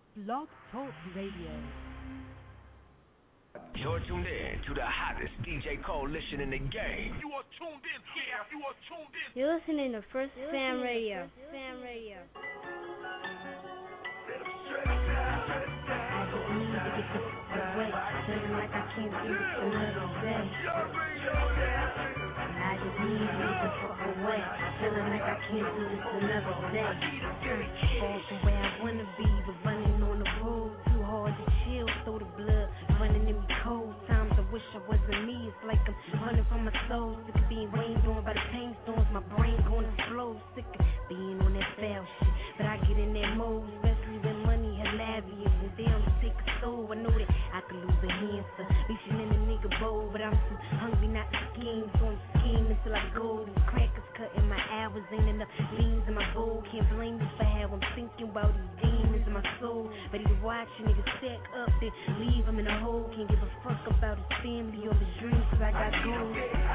Blog Talk Radio. You're tuned in to the hottest DJ coalition in the game. You are tuned in. Yeah, you are tuned in. You're listening to First Fam Radio. Feeling like I can't do this another day. I just need to get the fuck away. Feeling like I can't do this another day. Far from where I wanna be, but running on the road too hard to chill. So the blood running in me cold. Times I wish I wasn't me. It's like I'm running from my soul. Sick of being rained on by the pain storms. My brain going to flow. Sick of being on that foul shit. But I get in that mode, especially when money hilarious and damn to take a soul. I know that I could lose a hand for reaching in a nigga bowl, but I'm too hungry not to scheme, so I'm scheming till I go. These crackers cutting my hours, ain't enough beans in my bowl. Can't blame me for how I'm thinking about these demons in my soul. Ready to watch a nigga stack up, then leave him in a hole. Can't give a fuck about his family or his dreams, cause I got goals.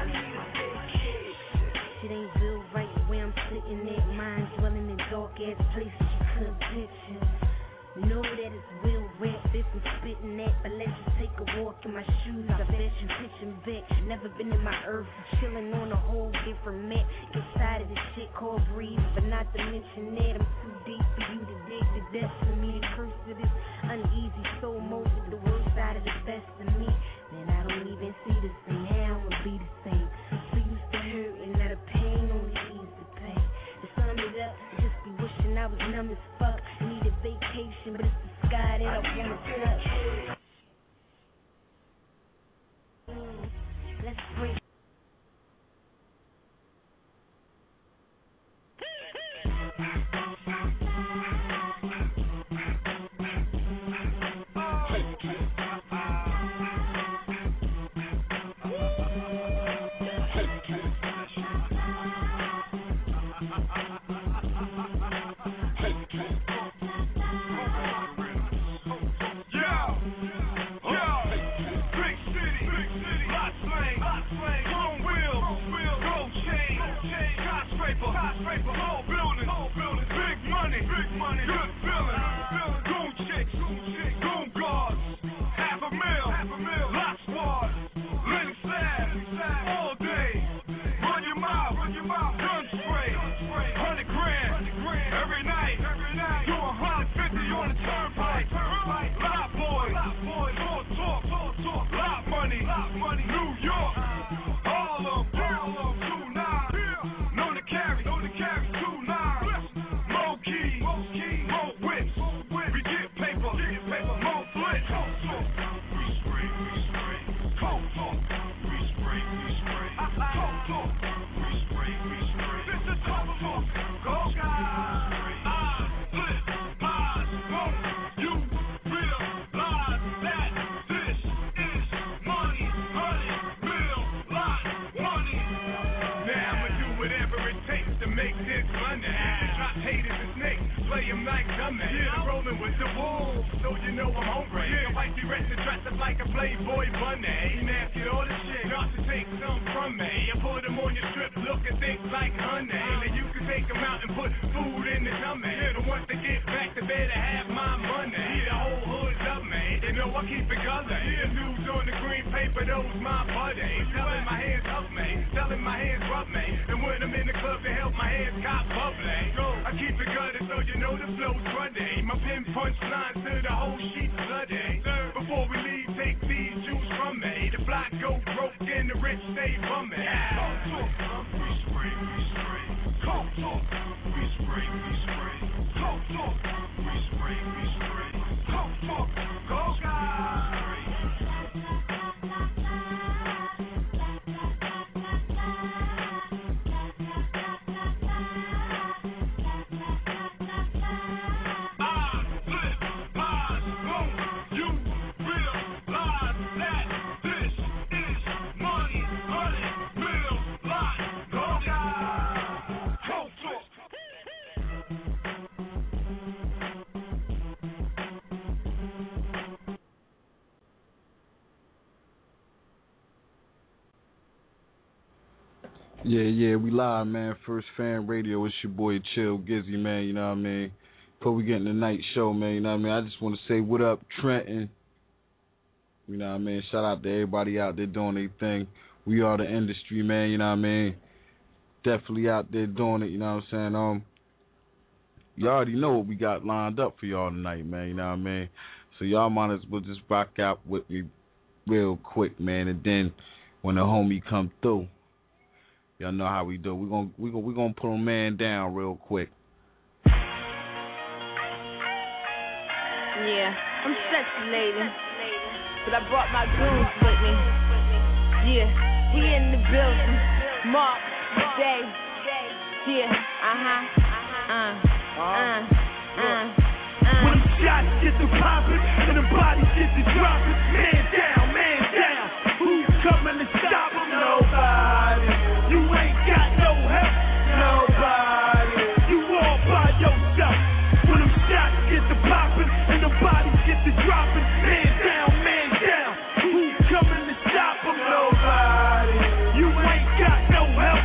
Shit ain't real right where I'm sitting at. Mind dwelling in dark ass places you couldn't picture. Know that it's real rap if I'm spitting that, but let's just take a walk in my shoes. I bet you pitching back. Never been in my earth, chilling on a whole different map. Get tired of this shit called breeze, but not to mention that I'm too deep for you to dig the depths of me. The curse of this uneasy soul mode with the worst side of the best of me. Man, I don't even see the same. How I'ma be the same? So used to hurt and now the pain only ease the pain. To sum it up, I just be wishing I was numb as fuck. Need a vacation, but it's the sky that I wanna touch. Let's break. Yeah, we live, man. First Fan Radio. It's your boy Chill Gizzy, man. You know what I mean? before we get in the night show, man, you know what I mean? I just want to say what up, Trenton. You know what I mean? Shout out to everybody out there doing their thing. We are the industry, man, you know what I mean? Definitely out there doing it, you know what I'm saying? You already know what we got lined up for y'all tonight, man, you know what I mean? So y'all might as well just rock out with me real quick, man, and then when the homie come through, y'all know how we do. We gonna put a man down real quick. Yeah, I'm sexy lady, but I brought my goons with me. Yeah, we in the building. Mark, Day. Yeah, When them shots get to poppin' and the bodies get to droppin', man down, who's coming to stop 'em? Nobody. You ain't got no help. Nobody. You all by yourself. When them shots get to poppin' and the bodies get to droppin', man down, who's coming to stop 'em? Nobody. You ain't got no help.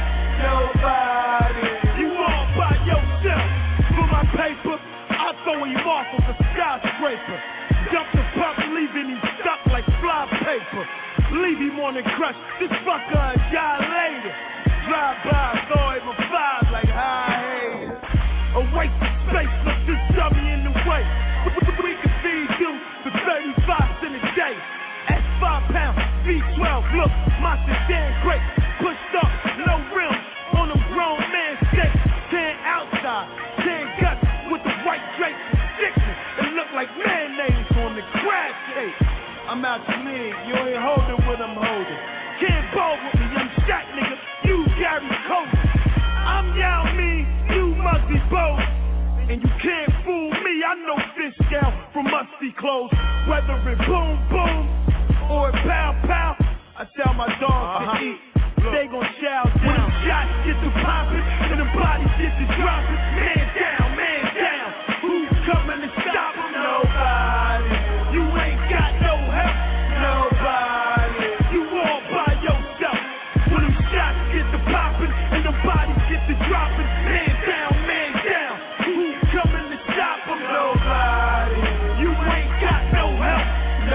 Nobody. You all by yourself. For my paper, I throw him off of a skyscraper. Dump the pup, leaving him stuck like fly paper. Leave him on the crush, this fucker a guy later. Drive by, throw him a five like high haters. A waste of space, look this dummy in the way. We can feed you for 35 cents a day. At 5 pounds, V12, look, my sedan great. Pushed up, no rims, on them grown man skates. 10 outside, 10 guts with the white drapes and stickers. It look like mayonnaise on the crash tape. I'm out your league, you ain't holding what I'm holding. Can't ball with me, I'm shot, nigga. You Gary Coleman. I'm Yao Ming, you must be bold. And you can't fool me, I know fish down from musty clothes. Whether it boom boom or it pow pow, I tell my dogs to eat. They gon' chow down. When the shots get to poppin' and the bodies get to droppin', man down, who's coming to stop 'em? Nobody. You ain't got no help. Nobody. You all by yourself. When them shots get to poppin' and the bodies get to droppin', man down, who's coming to stop 'em? Nobody. You ain't got no help.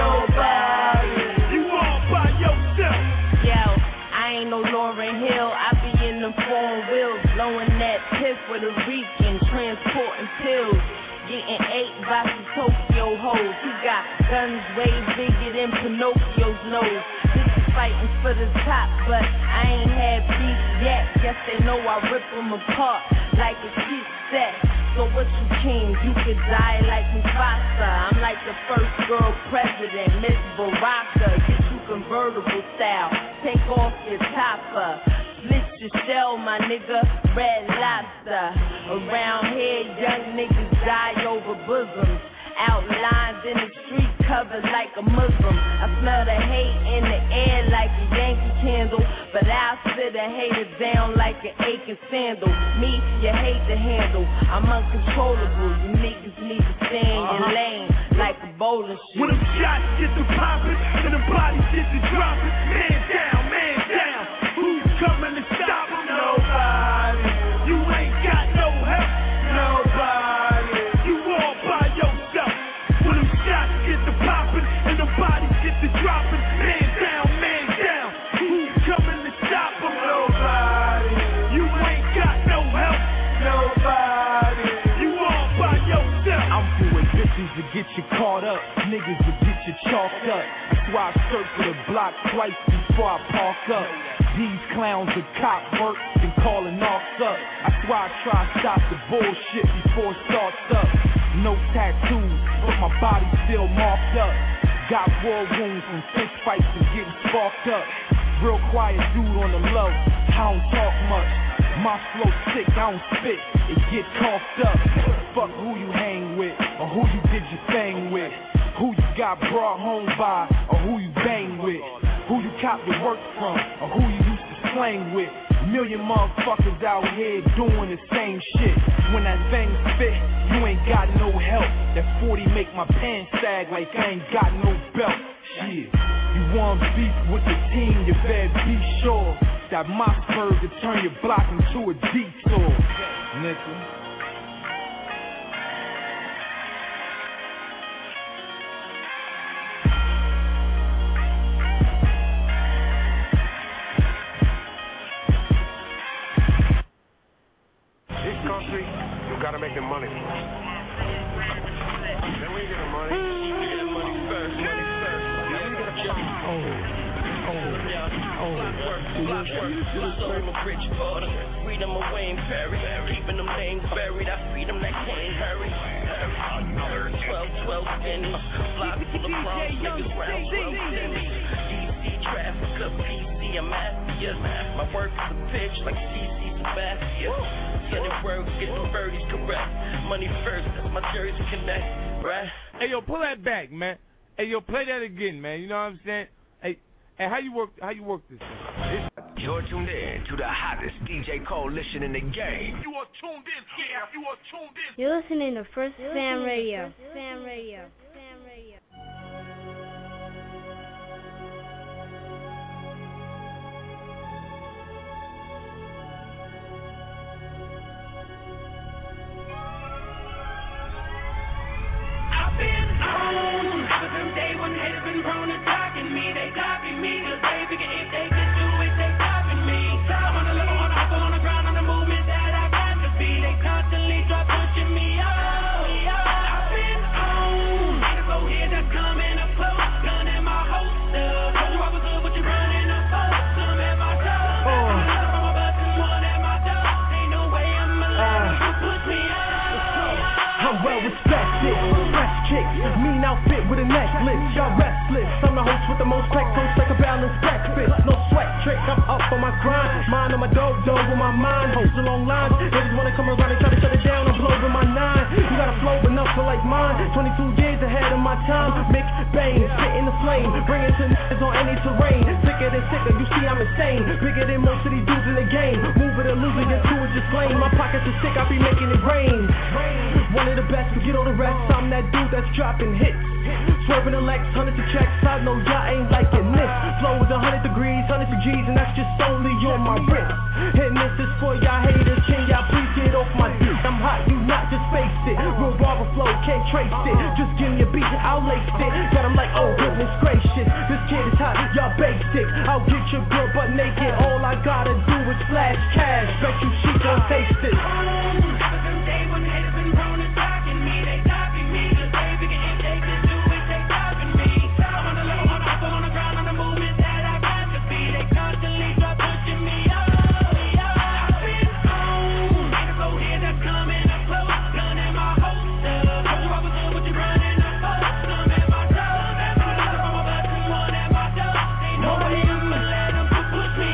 Nobody. You all by yourself. Yo, I ain't no Lauryn Hill, I be in them foreign wheels, blowing that piff with a Rican, transporting pills, getting 8 by some Tokyo hoes. You got guns way bigger than Pinocchio's nose. Bitches fighting for the top, but I ain't had beef yet. Guess they know I rip them apart like a sheet set. So what you king, you could die like Mufasa. I'm like the first girl president, Miss Baraka. Get you convertible style, take off your topper. Split your shell, my nigga, Red Lobster. Around here, young niggas die over bosoms. Outlines in the street, covered like a Muslim. I smell the hate in the air like a Yankee candle, but I'll sit a hater down like an aching sandal. Me, you hate to handle, I'm uncontrollable. You niggas need to stay in your lane like a bowling shoe. When them shots get to poppin' and the bodies get to droppin', man down, who's coming to stop 'em? Nobody. You ain't got no help. Nobody. You all by yourself. When them shots get to poppin' and the bodies get to droppin', man down, who's coming to stop 'em? Nobody. You ain't got no help. Nobody. You all by yourself. I'm doing bitches to get you caught up, niggas to get you chalked up. That's why I circle the block twice before I park up. These clowns are cop work and calling off up. That's why I try to stop the bullshit before it starts up. No tattoos, but my body still marked up. Got war wounds from fist fights and getting sparked up. Real quiet dude on the low, I don't talk much. My flow sick, I don't spit, it get coughed up. Fuck who you hang with, or who you did your thing with. Who you got brought home by, or who you bang with. Who you cop your work from, or who you used to slang with. Million motherfuckers out here doing the same shit. When that thing spit, you ain't got no help. That 40 make my pants sag like I ain't got no belt. Shit, you want beef with the team, you better be sure that Mossberg will turn your block into a detour, nigga. money. Then we get the money. We get the money first. Money first. Then we get the rich order. Freedom of Wayne Perry. Keeping them names buried. I freedom that can't hurry. 12 pennies. Block full of crumbs. Niggas round 12 pennies. DC traffic up PC. I'm mafia. My work is a pitch like CC Sebastian. Get it work, get the birdies correct. Money first, that's my jersey connect, right? Hey yo, pull that back, man. Hey yo, play that again, man. You know what I'm saying? Hey, how you work this thing? You're tuned in to the hottest DJ coalition in the game. You are tuned in. Yeah, you are tuned in. You're listening to First Fam Radio. Fam Radio. From day one, haters been prone to talking me. They copy me, cause they figure if they could do it, they copy me. I'm on the level, on the hustle, on the ground, on the movement that I got to be. They constantly try pushing me up. I've been on. Haters go here, that's coming up close. Gun in my holster. Told you I was good, but you running up close. Some at my toe. I'm another from my butt and one at my door. Ain't no way I'm allowed to push me up. I'm well respected. Fresh kicks, mean outfit with a necklace. Y'all restless. I'm the host with the most crack toast like a balanced breakfast. No sweat trick, I'm up on my grind. Mind on my dope with my mind. Host a long line. They just wanna come around and try to shut it down. I'm blowing my 9. You got a flow enough for like mine. 22 years ahead of my time. Mick Bane, spitting the flame. Bring it to niggas on any terrain. Sicker than sicker, you see I'm insane. Bigger than most of these dudes in the game. Move it or lose it, get to it, just flame. My pockets are sick, I be making it rain. One of the best, forget all the rest. I'm that dude that's dropping hits. Swerving the Lex, hundreds of checks. I know y'all ain't liking this. Flow is 100 degrees, hundreds of G's, and that's just only on my wrist. And this is for y'all haters. Can y'all please get off my dick? I'm hot, you not, just face it. Real barber flow, can't trace it. Just give me a beat, I'll lace it. Got 'em like, oh goodness gracious. This kid is hot, y'all basic. I'll get your girl butt naked. All I gotta do is flash cash. Bet you she gon' taste it. From day one, haters been prone to talking me. They copy me, cause they figure if they could do it, they copy me. I'm on the level, on the hustle, on the ground, on the movement that I got to be. They constantly try pushing me up. I've been on. Haters go here, that's coming up close. Gun in my holster. Told you I was good, but you running up close. Some at my toe. Another from my butt and one at my door. Ain't no way I'ma let them push me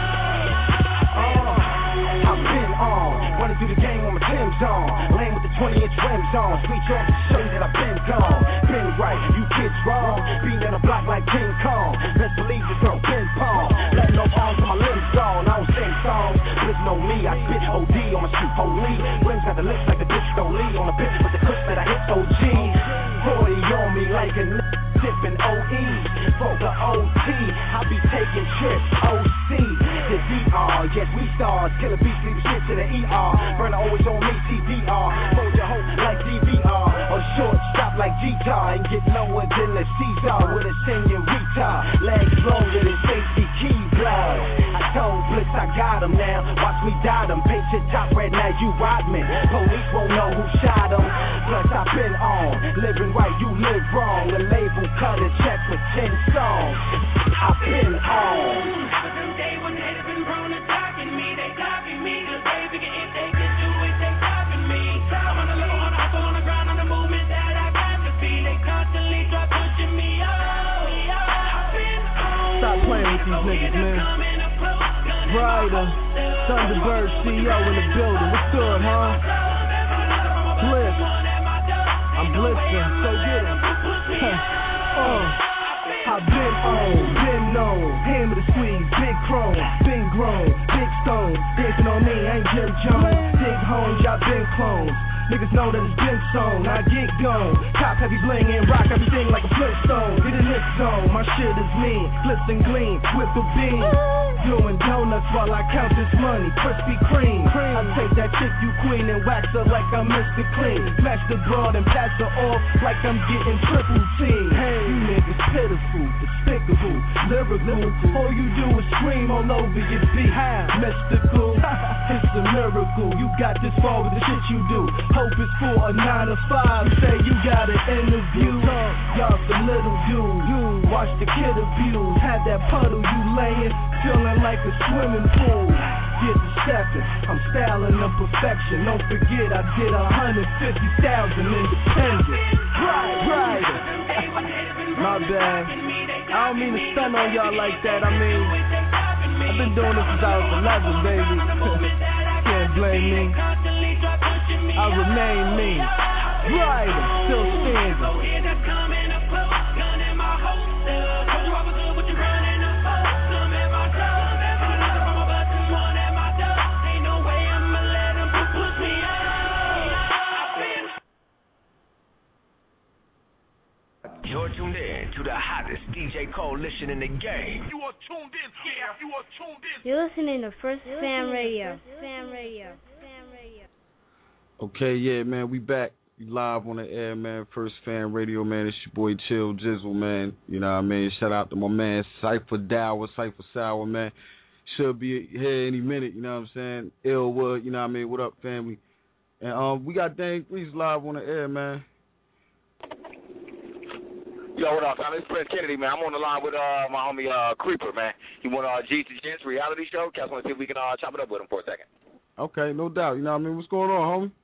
up. I've been on. Wanna do the game on my Tim's on. Lane with the 20-inch rims on. Sweet off to show you that I've been gone. Been right, you kids wrong. Being on the block like King Kong. Best believe this girl ping pong. Letting no arms on my limbs gone. I don't sing songs. Listen on me, I spit OD on my street holy. Rims got the lips like the disco Lee. On the bitch with the push that I hit OG. 40 on me like a sipping OE. For the OT, I be taking trips. OC, the DR. Yes, we stars. Killer beats, leave the shit to the ER. Burner always on me, TVR. Fold your hoe like DVR. Or short stop like G-Tar. And get lower than the Caesar with a senorita. Legs longer than Stacey Key blood. I told Blitz I got him now. Watch me dot him. Paint your top red, now you Rodman. Police won't know who shot him. Plus I've been on. Living right, you live wrong. The label cut a check for 10 songs. I've been on. From day one, haters been prone to talking me. They copy me, cause they figure if they could do it, they copy me. I'm on the level, on the hustle, on the ground, on the movement that I got to be. They constantly try pushing me up. I've been on. Stop playing with these niggas, man. Ryder, Thunderbird CEO in the building. What's good, huh? Bliss. I'm blitzing, so get him. I've been on, been known. Hammer the squeeze, big chrome, been grown, big stone. Dancing on me, ain't Jim Jones. Dig homes, y'all been clones. Niggas know that it's been sown, I get gone. Top heavy bling and rock everything like a Flintstone. Get in this zone, my shit is mean. Flips and gleam, whip the beam. Doing donuts while I count this money. Krispy Kreme. I take that chick you queen and wax her like I'm Mr. Clean. Smash the broad and pass her off like I'm getting triple team. Hey, you niggas pitiful, despicable. lyrical. All you do is scream all over your beat. Mystical, it's a miracle. You got this far with the shit you do. Hope is for a 9 to 5. Say you got an interview. Y'all some little dude. Watch the kid abuse. Had that puddle you laying, feeling like a swimming pool. Get the stepping, I'm styling of perfection. Don't forget I did 150,000 independent. Right. My bad. I don't mean to stun on y'all like that. I mean, I've been doing this since I was 11, baby. Can't blame me. I remain me. Right, still standing. You're tuned in to the hottest DJ coalition in the game. You are tuned in, you are tuned in. You're listening to First Fan Radio. Okay, yeah, man, we back. We live on the air, man. First Fan Radio, man. It's your boy Chill Jizzle, man. You know what I mean? Shout out to my man Cypher Dower, Cypher Sour, man. Should be here any minute, you know what I'm saying? Illwood, you know what I mean? What up, family? And we got Dang Grease live on the air, man. Yo, what up, man? It's Prince Kennedy, man. I'm on the line with my homie Creeper, man. He won G's to Gents reality show. Cats want to see if we can chop it up with him for a second. Okay, no doubt. You know what I mean? What's going on, homie?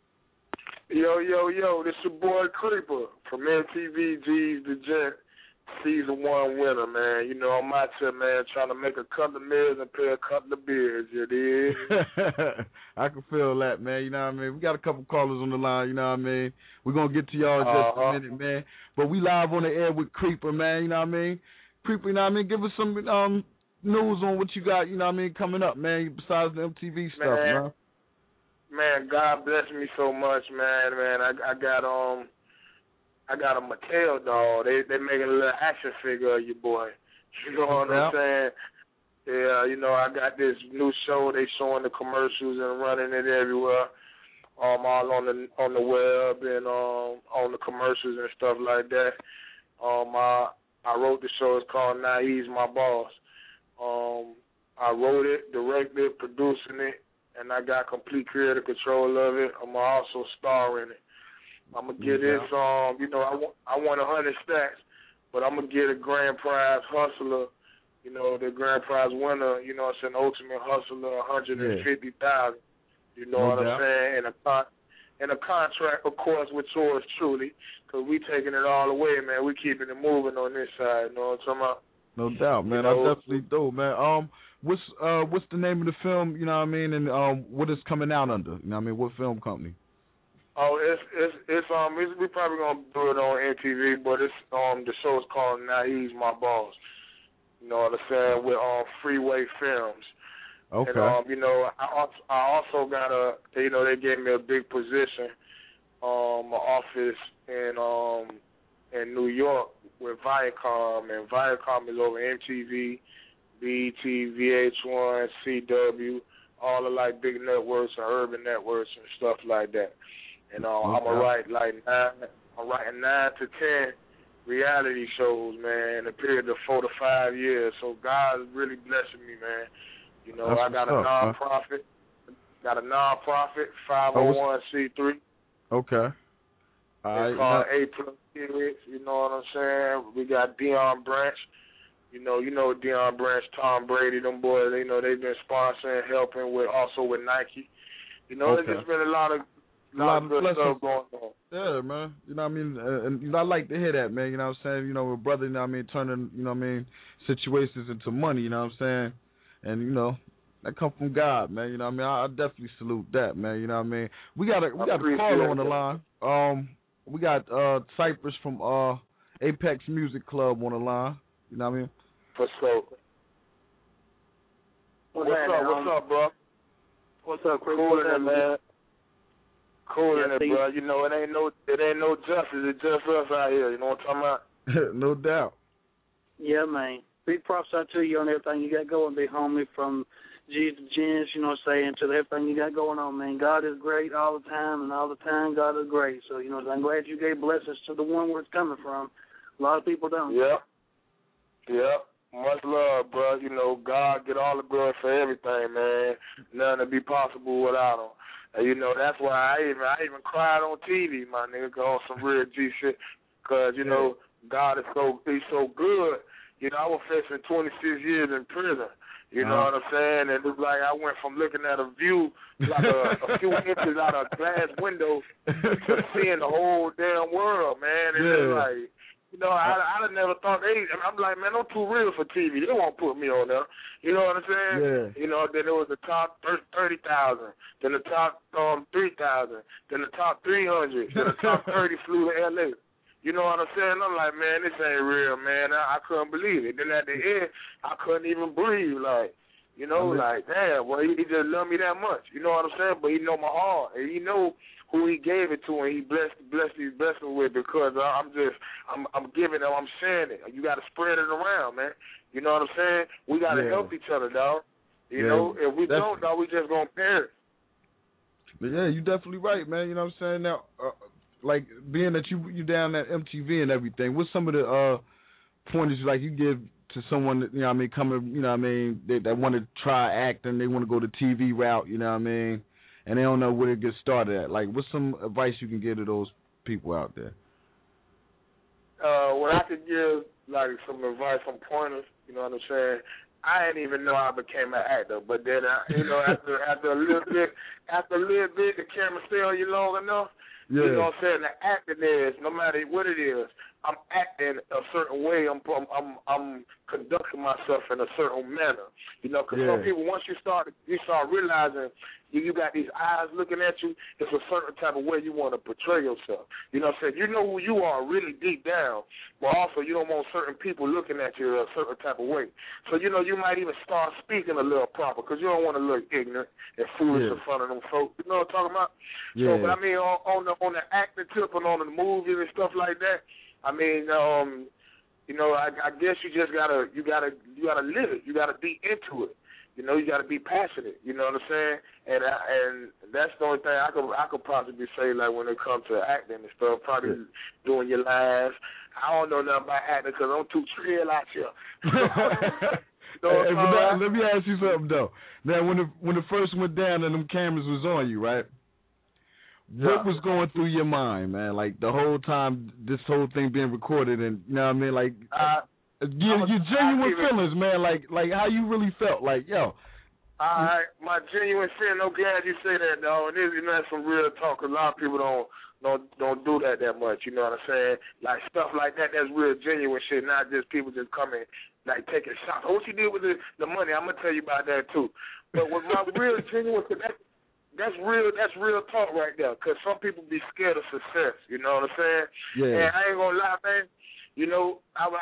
Yo, this your boy Creeper from MTV G's to Gent, season 1 winner, man. You know, I'm out here, man, trying to make a couple of meals and pay a couple of bills, you dig? I can feel that, man. You know what I mean? We got a couple callers on the line, you know what I mean? We're going to get to y'all in just a minute, man. But we live on the air with Creeper, man, you know what I mean? Creeper, you know what I mean? Give us some news on what you got, you know what I mean, coming up, man, besides the MTV stuff, man. Man, God bless me so much, man. I got a Mattel doll. They making a little action figure of your boy. You know what I'm saying? Yeah, you know, I got this new show. They showing the commercials and running it everywhere. All on the web and on the commercials and stuff like that. I wrote the show. It's called Now He's My Boss. I wrote it, directed it, producing it, and I got complete creative control of it. I'm also starring it. I'm going to get this, you know, I won 100 stacks, but I'm going to get a grand prize hustler, you know, the grand prize winner, you know, it's an ultimate hustler, 150,000, you know what I'm saying, and a contract, of course, with yours truly, because we taking it all away, man. We keeping it moving on this side, you know what I'm talking about? No doubt, man. I definitely do, man. What's the name of the film, you know what I mean, and what is coming out under, you know what I mean, what film company? Oh, we probably gonna do it on MTV, but it's the show's called Now He's My Boss. You know what I'm saying? With Freeway Films. Okay. And you know, I also got they gave me a big position, an office in New York with Viacom, and Viacom is over MTV, BET, VH1, CW, all the like big networks and urban networks and stuff like that. And I'm gonna write I'm writing 9 to 10 reality shows, man, in a period of 4 to 5 years. So God is really blessing me, man. You know, I got a nonprofit, 501c3. Okay. It's called A+ Kids. You know what I'm saying? We got Deion Branch. You know Deion Branch, Tom Brady, them boys. You know they've been sponsoring, helping also with Nike. You know, there's just been a lot of good stuff going on. Yeah, man. You know what I mean? And you know, I like to hear that, man. You know what I'm saying? You know, with brother, you know what I mean, turning, you know what I mean, situations into money, you know what I'm saying? And, you know, that come from God, man. You know what I mean? I definitely salute that, man. You know what I mean? We got a caller on the line. We got Cypress from Apex Music Club on the line. You know what I mean? For sure. What's up, bro? What's up, Chris? Cool in it, man. Cool in it, bro. You know, it ain't no justice. It's just us out here. You know what I'm talking about? No doubt. Yeah, man. Big props out to you on everything you got going, big homie, from G's to Gents, you know what I'm saying, to everything you got going on, man. God is great all the time, and all the time God is great. So, you know, I'm glad you gave blessings to the one where it's coming from. A lot of people don't. Yep. Much love, bro. You know, God get all the glory for everything, man. Nothing to be possible without him. And, you know, that's why I even cried on TV, my nigga, on some real G shit. Because, you know, God is he's so good. You know, I was facing 26 years in prison. You know what I'm saying? And it's like I went from looking at a view, like a few inches out of a glass window, to seeing the whole damn world, man. And it's like, you know, I'd have never thought, I'm like, man, I'm too real for TV. They won't put me on there. You know what I'm saying? Yeah. You know, then it was the top 30,000, then the top 3,000, then the top 300, then the top 30 flew to L.A. You know what I'm saying? I'm like, man, this ain't real, man. I couldn't believe it. Then at the end, I couldn't even breathe. Like, you know, like, damn, well, he just loved me that much. You know what I'm saying? But he know my heart, and he know who he gave it to, and he blessed these blessings with, because I'm giving them, I'm sharing it. You got to spread it around, man. You know what I'm saying? We got to help each other, dog. You know, if we don't, dog, we just going to perish. But yeah, you definitely right, man. You know what I'm saying? Now, like, being that you down at MTV and everything, what's some of the pointers like you give to someone that, you know what I mean, coming, you know what I mean, that want to try acting, they want to go the TV route, you know what I mean, and they don't know where to get started at? Like, what's some advice you can give to those people out there? What I could give, like, some advice, some pointers, you know what I'm saying, I didn't even know I became an actor, but then, you know, after a little bit, the camera stay on you long enough. Yeah. You know what I'm saying? The acting is, no matter what it is, I'm acting a certain way. I'm conducting myself in a certain manner. You know, because some people, once you start realizing you got these eyes looking at you, it's a certain type of way you want to portray yourself. You know what I'm saying? You know who you are really deep down, but also you don't want certain people looking at you a certain type of way. So, you know, you might even start speaking a little proper, because you don't want to look ignorant and foolish in front of them folks. You know what I'm talking about? Yeah. So, but I mean, on the acting tip and on the movies and stuff like that, I mean, you know, I guess you just gotta live it. You gotta be into it. You know, you gotta be passionate. You know what I'm saying? And that's the only thing I could possibly say, like, when it comes to acting and stuff. Probably doing your lines. I don't know nothing about acting because I'm too trill out here. Let me ask you something though. Now, when it first went down and them cameras was on you, right? What was going through your mind, man? Like, the whole time this whole thing being recorded, and you know what I mean, like your genuine feelings, man. Like how you really felt. Like, yo. My genuine feeling. I'm glad you say that, dog. And this is not some real talk. A lot of people don't do that much. You know what I'm saying? Like, stuff like that. That's real genuine shit. Not just people just coming like taking shots. What you did with the money? I'm gonna tell you about that too. But with my real genuine. That's real talk right there, because some people be scared of success, you know what I'm saying? Yeah. And I ain't gonna lie, man. You know, I'm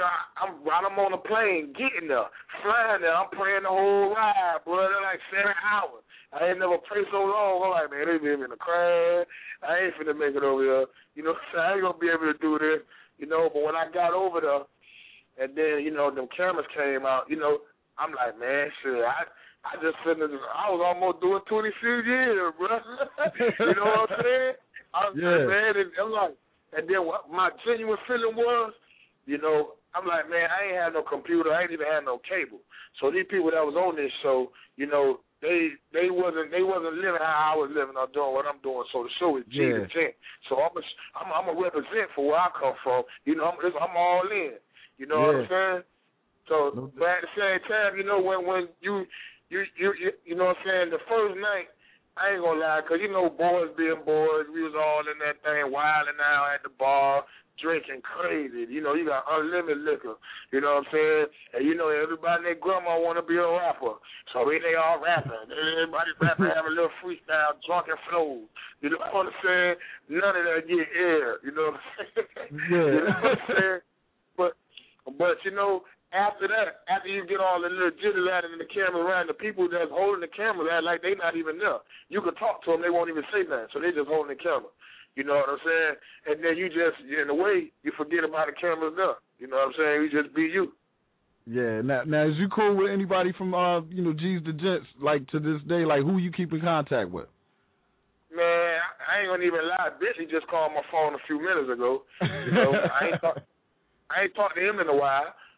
on a plane, getting there, flying there. I'm praying the whole ride, bro. They're like 7 hours. I ain't never prayed so long. I'm like, man, they be in the crash. I ain't finna make it over there. You know, so I ain't gonna be able to do this. You know, but when I got over there, and then, you know, them cameras came out, you know, I'm like, man, shit, I was almost doing 26 years, bro. You know what I'm saying? Man, and I'm like, and then what my genuine feeling was, you know, I'm like, man, I ain't had no computer, I ain't even had no cable. So these people that was on this show, you know, they wasn't living how I was living or doing what I'm doing. So the show is G to 10. So I'm a represent for where I come from. You know, I'm all in. You know what I'm saying? So, but at the same time, you know, when you know what I'm saying, the first night, I ain't gonna lie, because, you know, boys being boys, we was all in that thing, wilding out at the bar, drinking crazy. You know, you got unlimited liquor, you know what I'm saying? And, you know, everybody and their grandma want to be a rapper. So they all rapping. Everybody rapping, have a little freestyle, drunken flows. You know what I'm saying? None of that get air, you know what I'm saying? Yeah. You know what I'm saying? But, you know, after that, after you get all the little jitters out in the camera around, the people that's holding the camera act like they not even there. You can talk to them, they won't even say nothing, so they just holding the camera. You know what I'm saying? And then you just, in a way, you forget about the cameras there. You know what I'm saying? You just be you. Yeah. Now, is you cool with anybody from, you know, G's the Gents, like, to this day? Like, who you keep in contact with? Man, I ain't gonna even lie. Bitch, he just called my phone a few minutes ago. You know, I ain't talked to him in a while.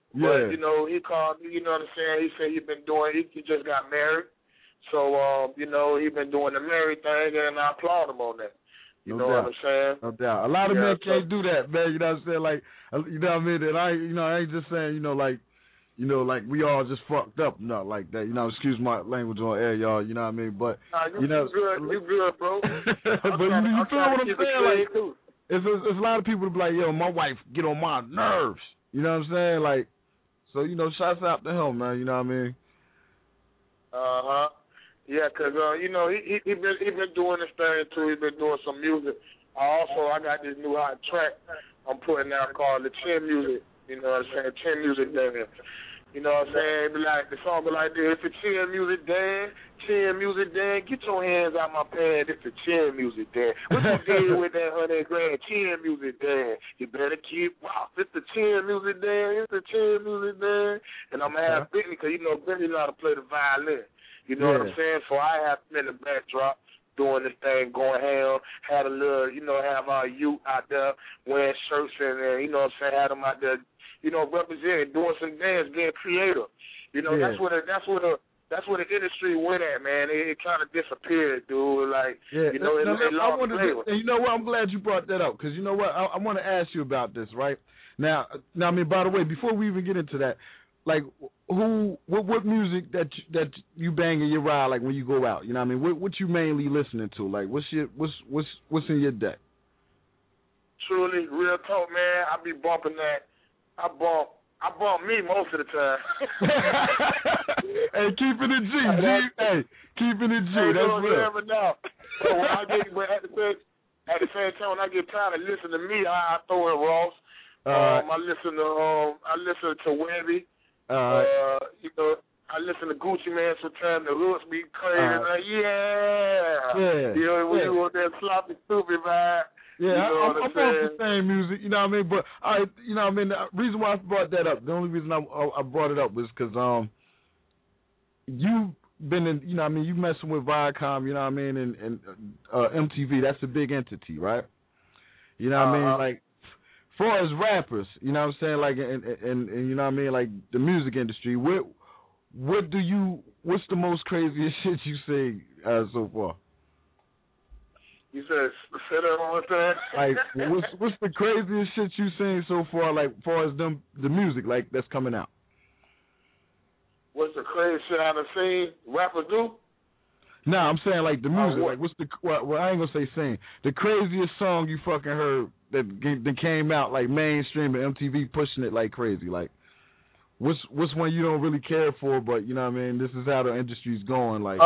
But, you know, he called me, you know what I'm saying? He said he just got married. So, you know, he been doing the married thing, and I applaud him on that. You know what I'm saying? No doubt. A lot of men can't do that, man. You know what I'm saying? Like, you know what I mean? And I ain't just saying, like we all just fucked up, not like that. You know, excuse my language on air, y'all. You know what I mean? But you good, bro. But you feel what I'm saying? Like, it's a lot of people to be like, yo, my wife get on my nerves. You know what I'm saying? Like, so you know, shouts out to him, man. You know what I mean? Yeah, cause you know he been doing this thing too. He been doing some music. I got this new hot track I'm putting out called the Chin Music. You know what I'm saying? Chin Music Day. You know what I'm saying? Be like, the song be like this: if it's Chin Music Day, get your hands out my pad. It's the Chin Music Day. What you did with that $100,000? Chin Music Day. You better keep wow. It's the Chin Music Day. It's the Chin Music Day. And I'm gonna have Brittany, cause you know Brittany know how to play the violin. You know what I'm saying? So I have been in the backdrop doing this thing, going ham, had a little, you know, have our youth out there wearing shirts and you know what I'm saying, had them out there, you know, representing, doing some dance, being creative. You know, that's where the industry went at, man. It kind of disappeared, dude. Like, you know, and you know what? I'm glad you brought that up, because you know what? I want to ask you about this, right? Now, I mean, by the way, before we even get into that, like, what music that you bang in your ride, like when you go out? You know what I mean? What you mainly listening to? Like, what's in your deck? Truly, real talk, man. I be bumping that. I bump me most of the time. Hey, keeping it G. Hey, keeping it G. That's real. So when at the same time, when I get tired of listening to me, I throw in Ross. I listen to Webby. You know, I listen to Gucci Mane sometimes. The hooks be crazy. Like, you know, when you want that sloppy, stupid vibe. Yeah, you know I'm on the same music, you know what I mean? But you know what I mean, the reason why I brought that up, the only reason I brought it up was because you've been in, you know what I mean, you messing with Viacom, you know what I mean, and MTV, that's a big entity, right? You know what I mean? Like, as far as rappers, you know what I'm saying, like, and you know what I mean, like the music industry, what's the most craziest shit you seen so far? You said, say that one more time. Like, what's the craziest shit you seen so far, like, as far as the music, like, that's coming out? What's the craziest shit I've seen rappers do? No, I'm saying, like, the music. Like, what's well, I ain't gonna say sing. The craziest song you fucking heard that came out, like, mainstream and MTV pushing it like crazy. Like, what's one you don't really care for, but, you know what I mean, this is how the industry's going, like.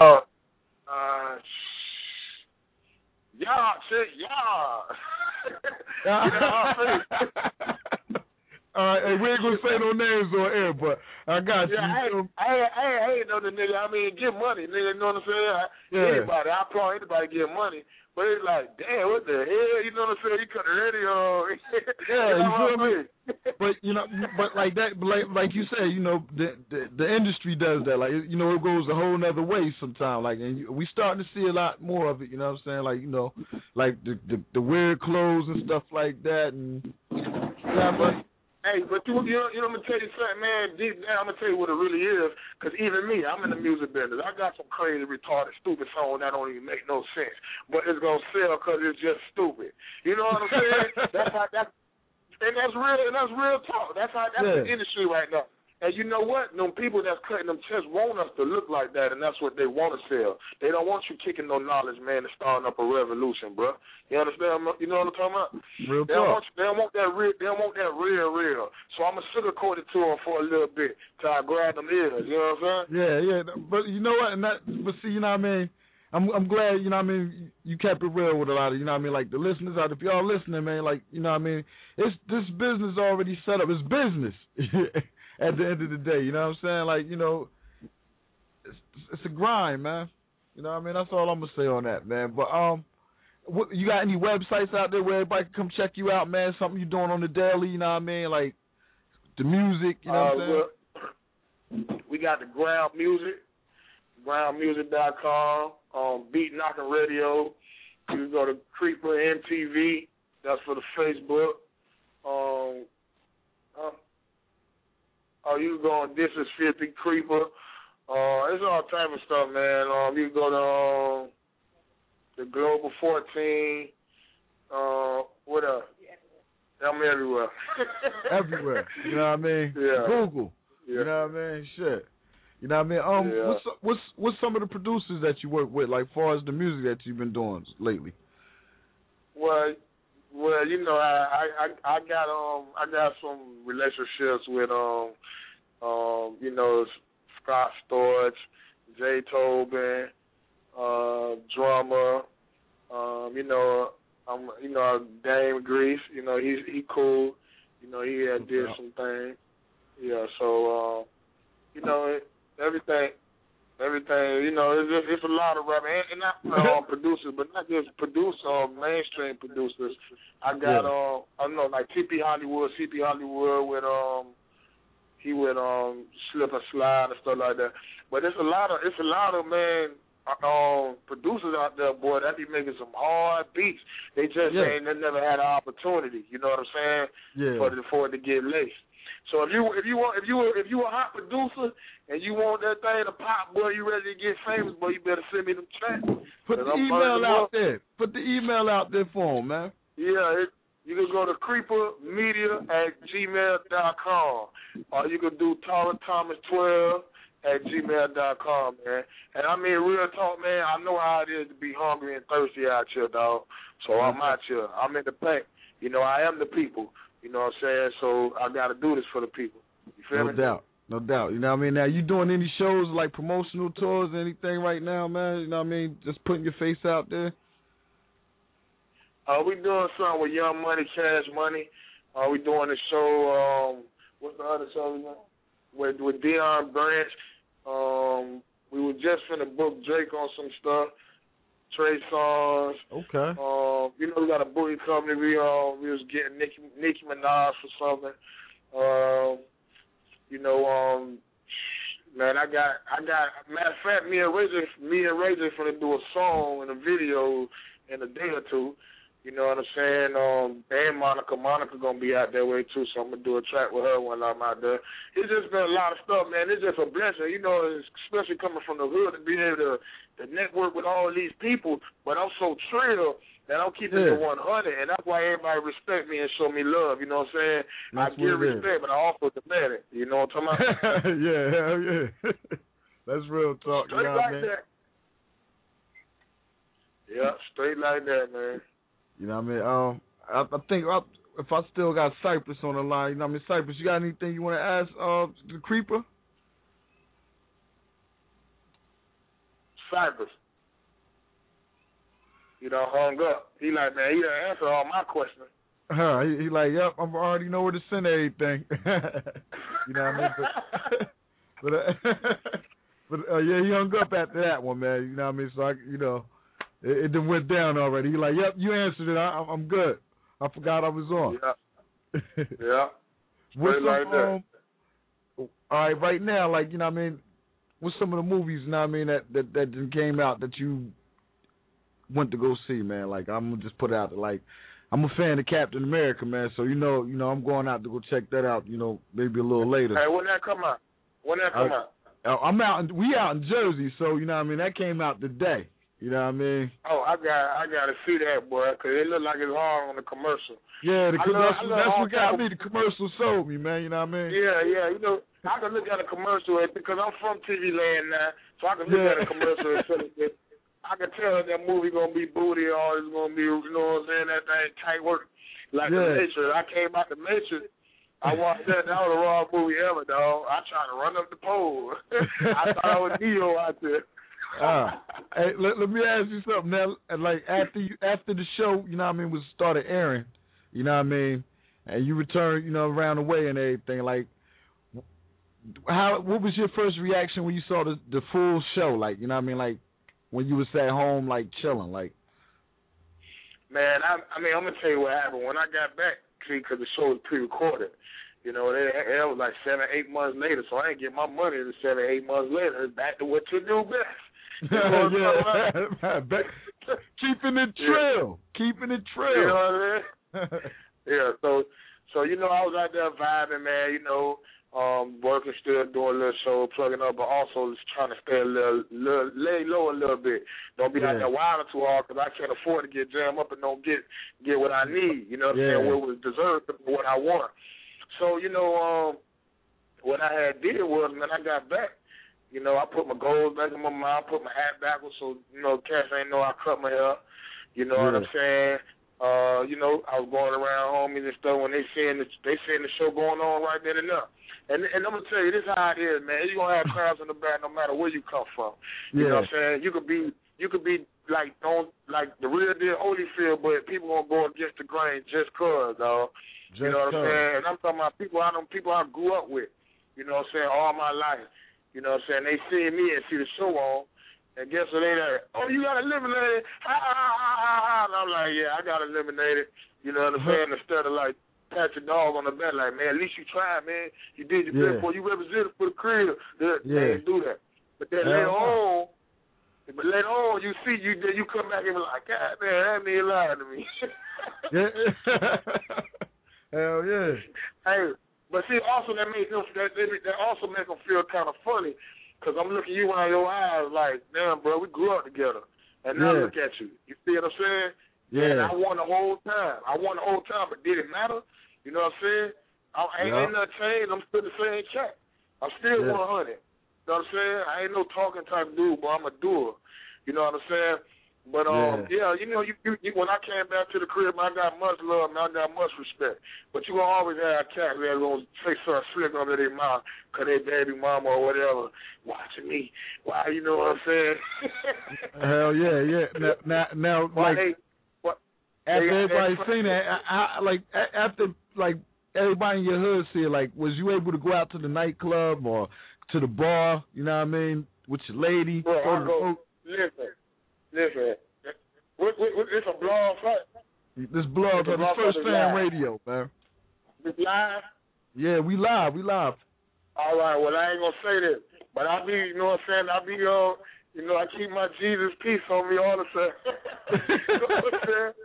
All right, hey, we ain't gonna say no names on air, but I got you. I ain't know the nigga. I mean, get money, nigga. You know what I'm saying? Anybody, I applaud anybody get money. But it's like, damn, what the hell? You know what I'm saying? You cut the radio on. You feel me? But you know, but like that, like you say, you know, the industry does that. Like, you know, it goes a whole nother way sometimes. Like, and we starting to see a lot more of it. You know what I'm saying? Like, you know, like the weird clothes and stuff like that. And hey, but you know, I'm gonna tell you something, man. Deep down, I'm gonna tell you what it really is. Cause even me, I'm in the music business. I got some crazy, retarded, stupid song that don't even make no sense, but it's gonna sell cause it's just stupid. You know what I'm saying? That's real talk. That's the industry right now. And you know what? Them people that's cutting them chests want us to look like that, and that's what they want to sell. They don't want you kicking no knowledge, man, and starting up a revolution, bro. You understand? You know what I'm talking about? Real they don't want that real. They don't want that real. So I'm gonna sugarcoat it to them for a little bit till I grab them ears. You know what I'm saying? Yeah. But you know what? But see, you know what I mean? I'm glad, you know what I mean, you kept it real with a lot of, you know what I mean, like the listeners out, if y'all listening, man, like, you know what I mean, it's this business already set up. It's business. At the end of the day, you know what I'm saying? Like, you know, it's a grind, man. You know what I mean? That's all I'm going to say on that, man. But you got any websites out there where everybody can come check you out, man? Something you're doing on the daily, you know what I mean? Like the music, you know what I'm saying? We got the Ground Music, groundmusic.com, Beat Knocking Radio. You can go to Creeper MTV. That's for the Facebook. you can go on This Is 50 Creeper. It's all type of stuff, man. You can go to the Global 14. What else? I'm everywhere. Everywhere. You know what I mean? Yeah. Google. Yeah. You know what I mean? Shit. You know what I mean? What's some of the producers that you work with, like far as the music that you've been doing lately? Well, you know, I got some relationships with you know, Scott Storch, Jay Tobin, drummer, you know, Dame Grease, you know, he cool. You know, he had did some things. Yeah, so you know, everything, you know, it's a lot of rapping, and not producers, but not just mainstream producers. I got I don't know, like CP Hollywood with he would Slip and Slide and stuff like that. But it's a lot of man producers out there, boy, that be making some hard beats. They just they never had an opportunity. You know what I'm saying? Yeah. For it to get laced. So if you a hot producer and you want that thing to pop, boy, you ready to get famous, boy, you better send me them tracks. Put the email out there. Put the email out there for him, man. Yeah, you can go to creepermedia@gmail.com, or you can do TaraThomas12@gmail.com, man. And I mean, real talk, man, I know how it is to be hungry and thirsty out here, dog. So I'm out here. I'm in the pack. You know, I am the people. You know what I'm saying? So I got to do this for the people. You feel me? No doubt. You know what I mean? Now, you doing any shows, like promotional tours, anything right now, man? You know what I mean? Just putting your face out there? We doing something with Young Money, Cash Money. We doing a show, what's the other show we doing? With Deion Branch. We were just finna book Drake on some stuff. Trey Songz. Okay. You know, we got a booking company. We was getting Nicki Minaj for something. You know, man, I got. Matter of fact, me and Razor finna do a song and a video in a day or two. You know what I'm saying? And Monica gonna be out that way too, so I'm gonna do a track with her when I'm out there. It's just been a lot of stuff, man. It's just a blessing, you know, especially coming from the hood to be able to network with all these people. But I'm so thrilled that I'm keeping it 100, and that's why everybody respect me and show me love. You know what I'm saying? I give respect, but I also demand it. You know what I'm talking about? Yeah, hell yeah. That's real talk. Straight like that. Yeah, straight like that, man. You know what I mean? I think if I still got Cypress on the line, you know what I mean? Cypress, you got anything you want to ask the Creeper? Cypress. You know, hung up. He like, man, he done answered all my questions. He like, yep, I already know where to send everything. You know what I mean? But yeah, he hung up after that one, man. You know what I mean? So it done went down already. He like, yep, you answered it. I'm good. I forgot I was on. Yeah. Yeah. What's like that. All right, right now, like, you know what I mean, what's some of the movies, you know what I mean, that came out that you went to go see, man? Like, I'm going to just put it out there. Like, I'm a fan of Captain America, man, so, you know, I'm going out to go check that out, you know, maybe a little later. Hey, when that come out? We out in Jersey, so, you know what I mean, that came out today. You know what I mean? Oh, I got to see that, boy, because it look like it's hard on the commercial. Yeah, that's what got me. The commercial sold me, man. You know what I mean? Yeah. You know, I can look at a commercial because I'm from TV land now, so I can look at a commercial and feel it. I can tell that movie gonna be booty or it's gonna be, you know what I'm saying? That thing tight work like The Matrix. I came out The Matrix. I watched that. That was the wrong movie ever, dog. I tried to run up the pole. I thought I was Neo out there. Hey, let me ask you something now. Like after the show, you know what I mean, was started airing, you know what I mean, and you returned, you know, around the way and everything. Like, what was your first reaction when you saw the full show? Like, you know what I mean, like when you was at home, like chilling, like. Man, I mean, I'm gonna tell you what happened when I got back. See, because the show was pre-recorded. You know, it was like 7-8 months later, so I didn't get my money until 7-8 months later. It's back to what you do best. You know keeping it trill. Keeping it trill. You know what I mean? Yeah, so you know, I was out there vibing, man, you know, working, still doing a little show, plugging up, but also just trying to stay lay low a little bit. Don't be out there wilding too hard because I can't afford to get jammed up and don't get what I need. You know what I'm saying? What was deserved, what I want. So, you know, what I had did was, man, I got back. You know, I put my goals back in my mouth, put my hat backwards so, you know, cats ain't know I cut my hair. You know what I'm saying? You know, I was going around homies and stuff when they seeing the show going on right then and there. And I'm gonna tell you, this is how it is, man. You're gonna have crowds in the back no matter where you come from. You know what I'm saying? You could be like on like the real deal Holyfield, but people gonna go against the grain just cause, dog. You know what I'm saying? And I'm talking about people I grew up with, you know what I'm saying, all my life. You know what I'm saying? They see me and see the show on, and guess what they there? Oh, you got eliminated. Ha ha ha ha ha. And I'm like, yeah, I got eliminated. You know what I'm saying? Instead of like pat your dog on the back, like, man, at least you tried, man. You did your best, boy. You represented for the crib. They didn't do that. But then later on, you see, you come back and be like, God, man, that nigga lied to me. Hell yeah. Hey, but see, also that also make them feel kind of funny, because I'm looking you in your eyes like, damn, bro, we grew up together. And now look at you. You see what I'm saying? Yeah. And I won the whole time. But did it matter? You know what I'm saying? Ain't nothing changed. I'm still the same cat. I'm still 100. You know what I'm saying? I ain't no talking type dude, but I'm a doer. You know what I'm saying? But, you know, you when I came back to the crib, I got much love and I got much respect. But you going to always have cats that going to say something slick under their mouth because they baby mama or whatever watching me. Why, you know what I'm saying? Hell yeah. Now like, after everybody seen that, after everybody in your hood see it, like, was you able to go out to the nightclub or to the bar, you know what I mean, with your lady? Bro, Listen. It's a blog, right? This blog on the First Fan Radio, man. We live? Yeah, we live. All right, well, I ain't going to say this, but I be, you know what I'm saying, you know, I keep my Jesus peace on me all the time. You know what I'm saying?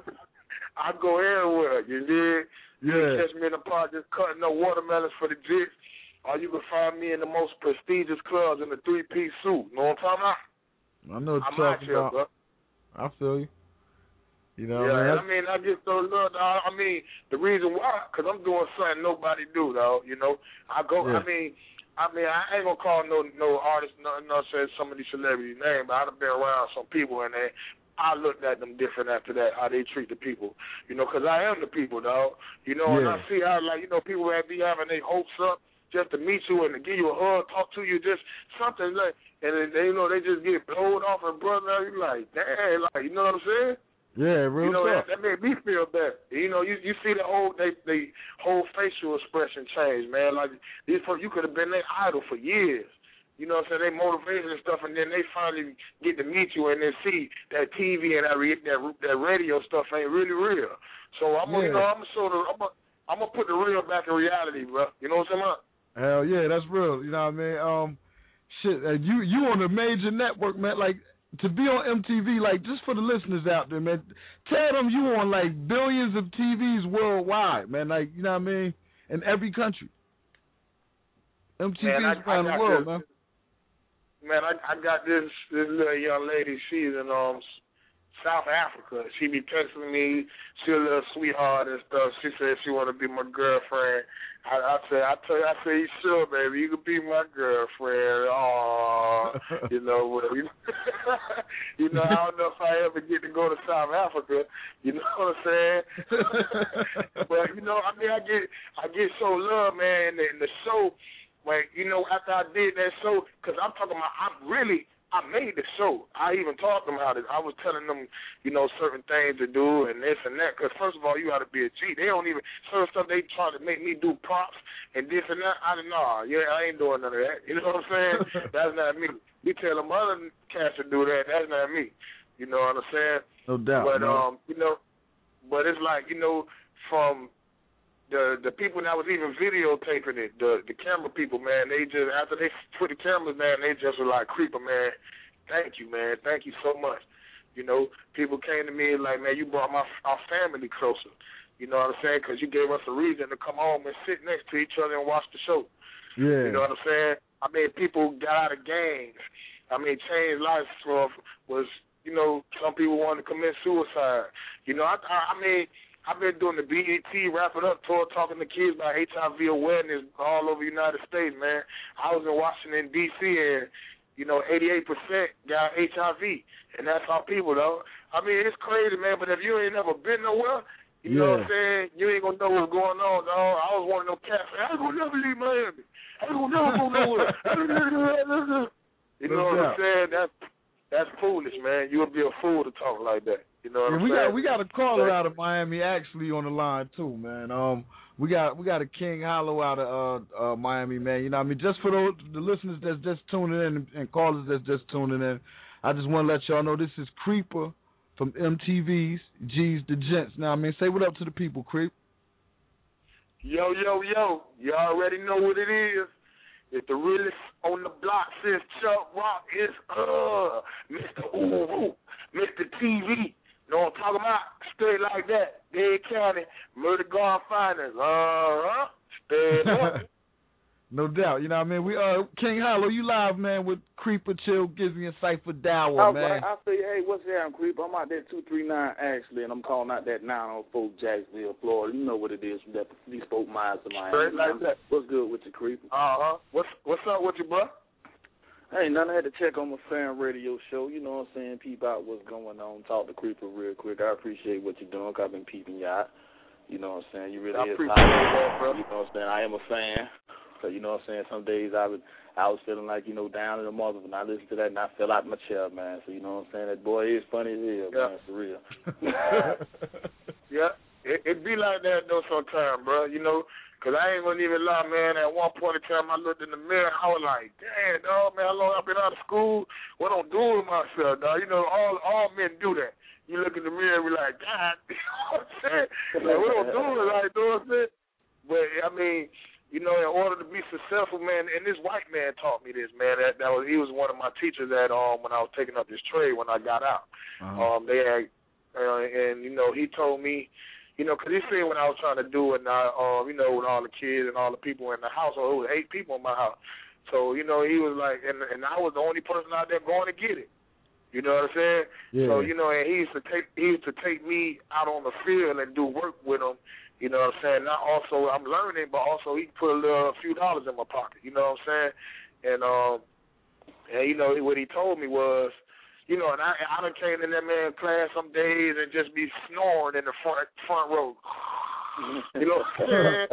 I go everywhere, you dig? You can catch me in the park just cutting up watermelons for the jigs, or you can find me in the most prestigious clubs in the three-piece suit. You know what I'm talking about? I know what you're talking about. Bro. I feel you. You know what I mean? I get so loved. I mean, the reason why, because I'm doing something nobody do, though. You know, I ain't gonna call no artist, no say some of these celebrities' names, but I've been around some people and I looked at them different after that, how they treat the people. You know, because I am the people, dog. You know, and I see how, like, you know, people that be having their hopes up just to meet you and to give you a hug, talk to you, just something like, and then they, you know, they just get blown off and brother, you like, damn, like, you know what I'm saying? Yeah, real you know, tough. That made me feel better. You know, you see the whole facial expression change, man. Like, you could have been their idol for years. You know what I'm saying? They motivation and stuff, and then they finally get to meet you and then see that TV and that radio stuff ain't really real. So I'm gonna put the real back in reality, bro. You know what I'm saying? Hell yeah, that's real. You know what I mean? You on a major network, man. Like, to be on MTV, like, just for the listeners out there, man, tell them you on, like, billions of TVs worldwide, man. Like, you know what I mean? In every country. MTV is around the world, man. Man, I got this little young lady. She's in South Africa. She be texting me. She a little sweetheart and stuff. She said she want to be my girlfriend. I say, you sure, baby? You can be my girlfriend. Aww. You know, you know, I don't know if I ever get to go to South Africa. You know what I'm saying? But, you know, I mean, I get so love, man, in the show. Like, you know, after I did that show, because I'm talking about, I made the show. I even taught them how to. I was telling them, you know, certain things to do and this and that. Because first of all, you got to be a G. They don't even certain stuff. They try to make me do props and this and that. I ain't doing none of that. You know what I'm saying? That's not me. You tell them other cats to do that. That's not me. You know what I'm saying? No doubt. But you know, but it's like, you know, from the people that was even videotaping it, the camera people, man, they just, after they put the cameras down, they just were like, Creeper, man, thank you, man. Thank you so much. You know, people came to me like, man, you brought our family closer. You know what I'm saying? Because you gave us a reason to come home and sit next to each other and watch the show. Yeah. You know what I'm saying? I mean, people got out of gangs. I mean, changed lives was, you know, some people wanted to commit suicide. You know, I mean, I've been doing the BET Wrap It Up tour, talking to kids about HIV awareness all over the United States, man. I was in Washington, D.C., and, you know, 88% got HIV, and that's our people, though. I mean, it's crazy, man, but if you ain't never been nowhere, you know what I'm saying, you ain't going to know what's going on, dog. I was one of them cats. I ain't going to never leave Miami. I ain't going to never go nowhere. You know what I'm saying? That's foolish, man. You would be a fool to talk like that. You know what I'm saying? We got a caller out of Miami actually on the line too, man. We got a King Hollow out of Miami, man. You know what I mean? Just for the listeners that's just tuning in and callers that's just tuning in, I just want to let y'all know this is Creeper from MTV's G's the Gents. Now, I mean, say what up to the people, Creep. Yo. You already know what it is. It's the realest on the block since Chuck Rock is Mr. Ooh, Mr. TV. You know what I'm talking about? Straight like that. Dade County, Murder God Finders. Stay on. No doubt. You know what I mean? We King Hollow, you live, man, with Creeper, Chill, Gizzy, and Cypher Dower, man. I say, hey, what's happening, Creeper? I'm out there 239 actually, and I'm calling out that 904 Jacksonville, Florida. You know what it is from that bespoke miles of Miami. Straight like that. What's good with you, Creeper? What's up with you, bro? Hey, nothing. I had to check on my fan radio show. You know what I'm saying? Peep out what's going on. Talk to Creeper real quick. I appreciate what you're doing, 'cause I've been peeping you out. You know what I'm saying? You really is appreciate that, bro. You know what I'm saying? I am a fan. So, you know what I'm saying? Some days I was feeling like, you know, down in the mother, and I listened to that and I fell out of my chair, man. So, you know what I'm saying? That boy is funny as hell, man. For real. Yeah. It be like that, though, sometimes, bro. You know, because I ain't going to even lie, man. At one point in time, I looked in the mirror, I was like, damn, dog, man, how long I've been out of school? What I'm doing with myself, dog? You know, all men do that. You look in the mirror and be like, God, you know what I'm saying? Like, what I'm doing, like, you know what I'm saying? But, I mean, you know, in order to be successful, man, and this white man taught me this, man. He was one of my teachers at when I was taking up this trade when I got out. They had, and you know, he told me, you know, because he seen what I was trying to do, and you know, with all the kids and all the people in the household, it was 8 people in my house. So, you know, he was like, and I was the only person out there going to get it. You know what I'm saying? Yeah. So, you know, and he used to take me out on the field and do work with him. You know what I'm saying? Not also I'm learning, but also he put a few dollars in my pocket. You know what I'm saying? And you know what he told me was, you know, and I done came in that man's class some days and just be snoring in the front row. You know what I'm saying?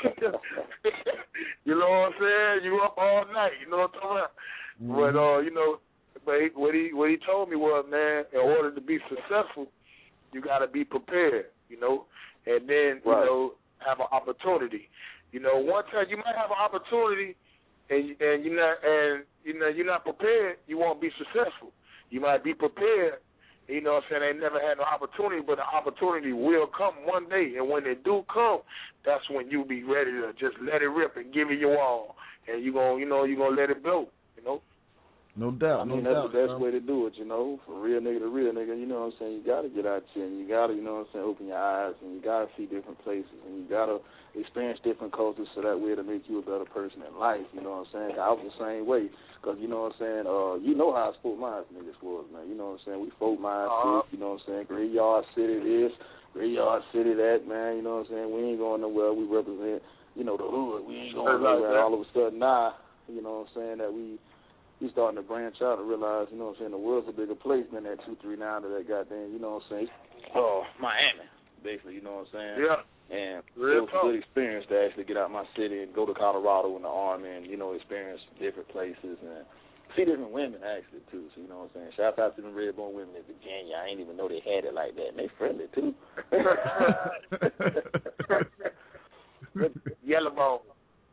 You know what I'm saying? You up all night. You know what I'm talking about? But you know, but what he told me was, man, in order to be successful, you got to be prepared. You know. And then, you know, have an opportunity. You know, one time you might have an opportunity and you're not prepared, you won't be successful. You might be prepared, you know what I'm saying, they never had no opportunity, but the opportunity will come one day, and when it do come, that's when you be ready to just let it rip and give it your all. And you're gonna let it blow, you know. No doubt. I mean, that's the best way to do it, you know, for real nigga to real nigga. You know what I'm saying? You got to get out here, and you got to, you know what I'm saying, open your eyes, and you got to see different places, and you got to experience different cultures so that way to make you a better person in life. You know what I'm saying? I was the same way, because, you know what I'm saying, you know how Spoke Minds niggas was, man. You know what I'm saying? We Spoke Minds, you know what I'm saying? Graveyard City this, Graveyard City that, man. You know what I'm saying? We ain't going nowhere. We represent, you know, the hood. We ain't going nowhere. All of a sudden, you know what I'm saying, that we starting to branch out and realize, you know what I'm saying, the world's a bigger place than that 239 to that goddamn, you know what I'm saying, Miami, basically, you know what I'm saying? Yeah. And it was a good experience to actually get out my city and go to Colorado in the Army and, you know, experience different places and see different women, actually, too. So, you know what I'm saying? Shout out to them Redbone women in Virginia. I ain't even know they had it like that. And they friendly, too. Yellowbone.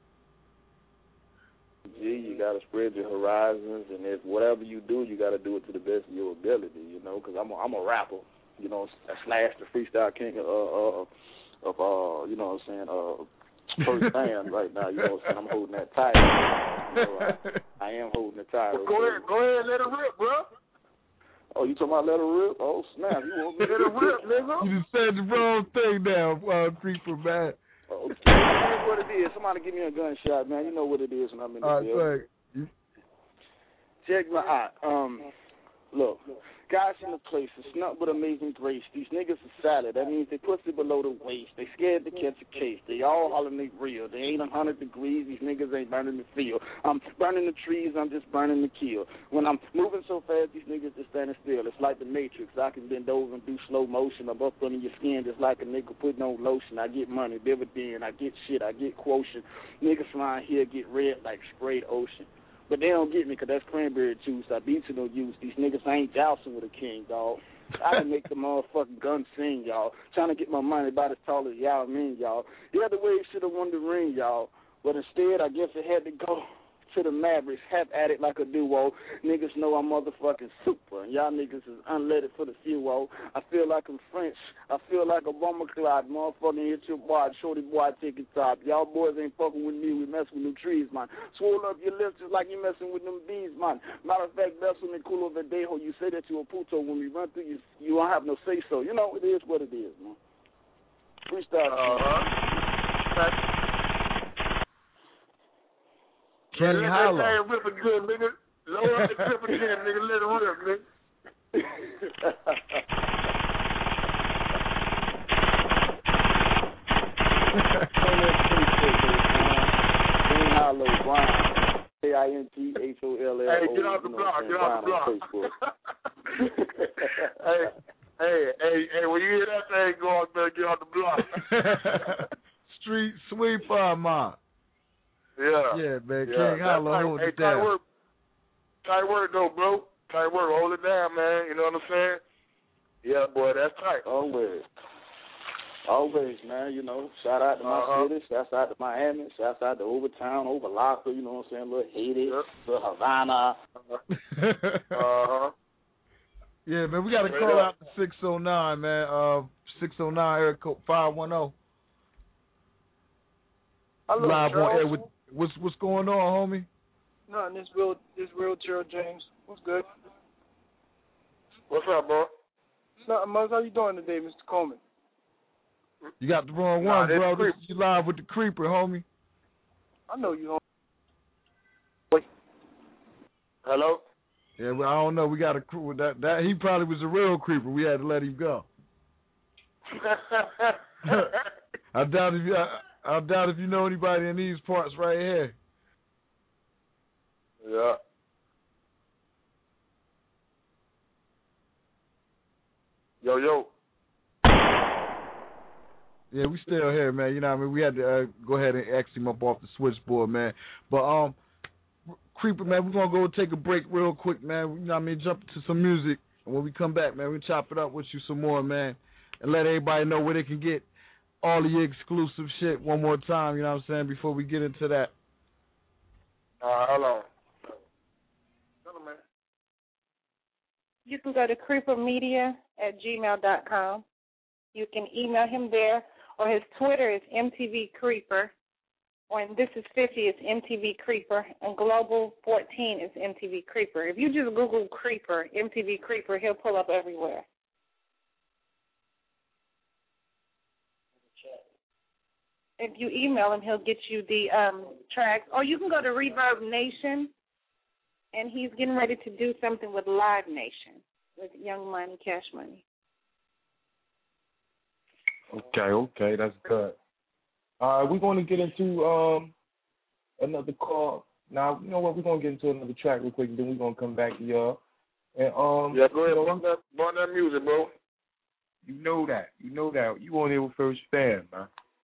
You got to spread your horizons, and if whatever you do, you got to do it to the best of your ability, you know, because I'm a rapper, you know, / the freestyle king of you know what I'm saying, first band right now, you know what I'm saying, I'm holding that title. You know, I am holding the title. Well, go ahead, let it rip, bro. Oh, you talking about let her rip? Oh, snap. You want me to let her rip, nigga? You just said the wrong thing now, Creeper, man. Okay, that's what it is. Somebody give me a gunshot, man. You know what it is when I'm in the field. Check my eye. Look, guys in the place, it's not but amazing grace. These niggas are salad. That means they pussy below the waist. They scared to catch a case. They all hollering they real. They ain't 100 degrees. These niggas ain't burning the field. I'm burning the trees. I'm just burning the kill. When I'm moving so fast, these niggas just standing still. It's like the Matrix. I can bend over and do slow motion. I'm up under your skin just like a nigga putting on lotion. I get money, dividend. I get shit. I get quotient. Niggas around here get red like sprayed ocean. But they don't get me because that's cranberry juice. I beat to no use. These niggas ain't jousting with a king, dog. I can make the motherfucking gun sing, y'all. Trying to get my money about as tall as y'all mean, y'all. The other way should have won the ring, y'all. But instead, I guess it had to go to the Mavericks, half at it like a duo. Niggas know I'm motherfucking super, and y'all niggas is unleaded for the fuel. I feel like I'm French. I feel like a bomber cloud. Motherfucking hit your boy, shorty boy, taking top. Y'all boys ain't fucking with me. We mess with them trees, man. Swole up your lips just like you messing with them bees, man. Matter of fact, that's when they cool over Dejo. You say that to a puto when we run through you. You don't have no say so. You know, it is what it is, man. Freestyle. Kenny Hollow. Let that rip again, nigga. Lower up the clip again, nigga. Let it rip, nigga. Kenny Hollow, Brian. KINTHOLLO. Hey, get off the block. Get off the block. Hey, when you hear that thing go on, better get off the block. Street sweeper, man. Yeah, man. Yeah. King Hollow, hold it down. Tight work, though, bro. Tight work. Hold it down, man. You know what I'm saying? Yeah, boy, that's tight. Always, man. You know, shout out to my city. Shout out to Miami. Shout out to Overtown, Overlocker. You know what I'm saying? Little Haiti, little Havana. Yeah, man. We got to call out to 609, man. 609, area code 510. Hello, live Charles. on air with what's going on, homie? Nothing. This real Gerald James. What's good? What's up, bro? Nothing much. How you doing today, Mr. Coleman? You got the wrong one, bro. You live with the Creeper, homie. I know you, homie. Hello? Yeah, well, I don't know. We got a crew with that. He probably was a real Creeper. We had to let him go. I doubt if you know anybody in these parts right here. Yeah. Yo. Yeah, we still here, man. You know what I mean? We had to go ahead and X him up off the switchboard, man. But, Creeper, man, we're going to go take a break real quick, man. You know what I mean? Jump to some music. And when we come back, man, we'll chop it up with you some more, man. And let everybody know where they can get all of your exclusive shit one more time, you know what I'm saying, before we get into that. Hold on. You can go to creepermedia@gmail.com. You can email him there, or his Twitter is MTV Creeper. When This Is 50 is MTV Creeper, and Global 14 is MTV Creeper. If you just Google Creeper, MTV Creeper, he'll pull up everywhere. If you email him, he'll get you the tracks. Or you can go to Reverb Nation, and he's getting ready to do something with Live Nation, with Young Money, Cash Money. Okay, that's good. All right, we're going to get into another call. Now, you know what? We're going to get into another track real quick, and then we're going to come back to y'all. And, yeah, go ahead. Burn that music, bro. You know that. You on here with First Fam, man.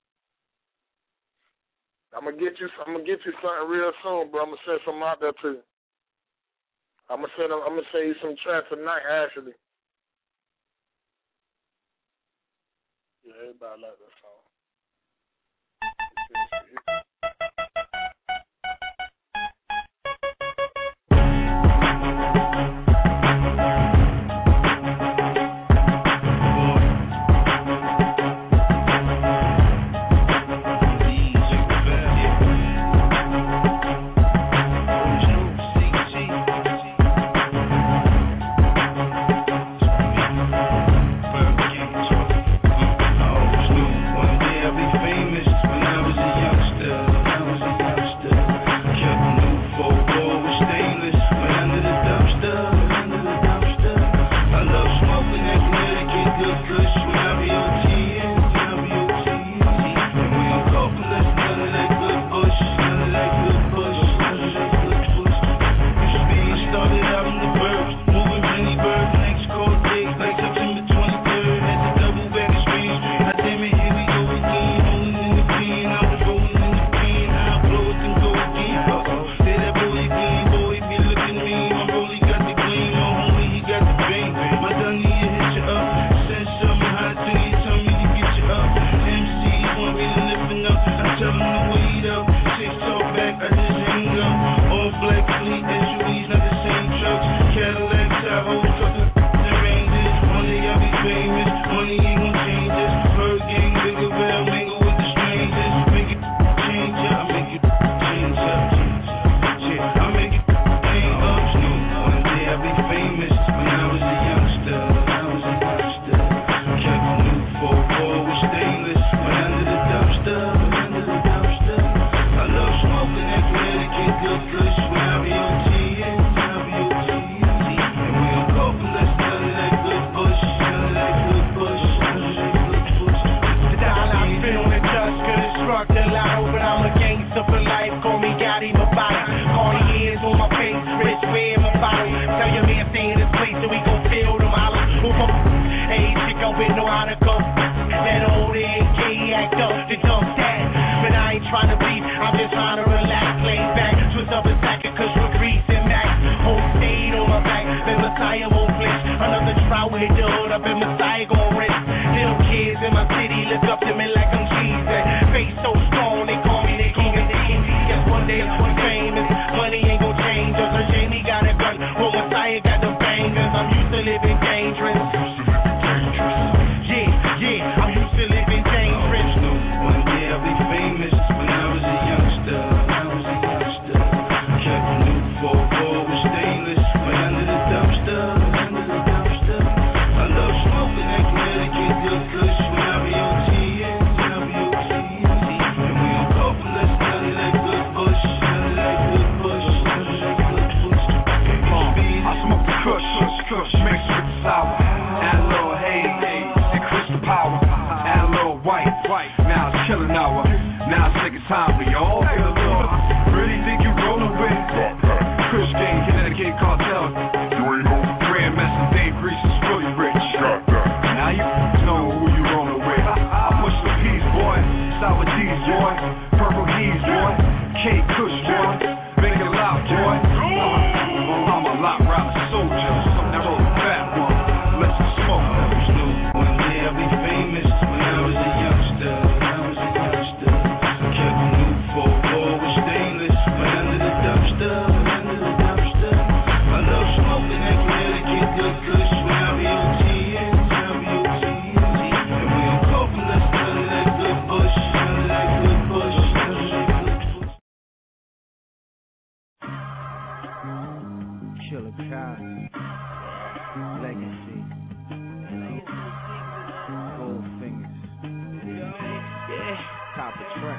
I'm gonna get you something real soon, bro. I'm gonna send something out there to you. I'm gonna send you some tracks tonight, actually. Yeah, everybody like that song. but I'm a gangster for life. Call me Gotti Mabata. Cartier's on my face, rich red my bottle. Tell your man stay in this place so we gon' feel them hollers. Hey, chick, I know how to go. That old AK act up, the dump that. But I ain't tryna beat, I'm just tryna relax, lay back. Twist up a sack of kush with grease and max. Whole state on my back, then Messiah won't flinch. Another drought hit the hood up and Messiah gon' rinse. Little kids in my city look up to me like I'm Jesus. Face so strong, they call me the king of TNT. Guess one day I'm famous, money ain't gon' change us. Or Jamie got a gun, well Messiah got the bangers. I'm used to living dangerous. Yeah, I'm used to living dangerous. One day I'll be famous. When I was a youngster, kept a new 4-4 with stainless. Went under the dumpster. I love smoking that Connecticut good kush. When I be on TN, and we don't call for less none of that good bush. I smoke the kush mixed with sour. Add a little haze and crystal power. Add a little white. Now it's killing hour. Now it's taking time for y'all. Really think you rolling with Kush Gang, Connecticut cartel? You ain't no Grandmaster Dave Grease is really rich. Now you know who you rolling with. I push the peas, boy. Sour D's, boy. Purple He's, boy. K Kush, boy. Make it loud, boy. I'm a lot router soldier. Now roll the fat one. Let's smoke. One day I'll be famous. When I was a youngster, kept a new 4-4 with stainless. Went under the dumpster. I love smoking that Connecticut good kush. When I be on TN, and we don't call for less none of that good bush. Killer Cos, Legacy, Gold Fingers, top of track,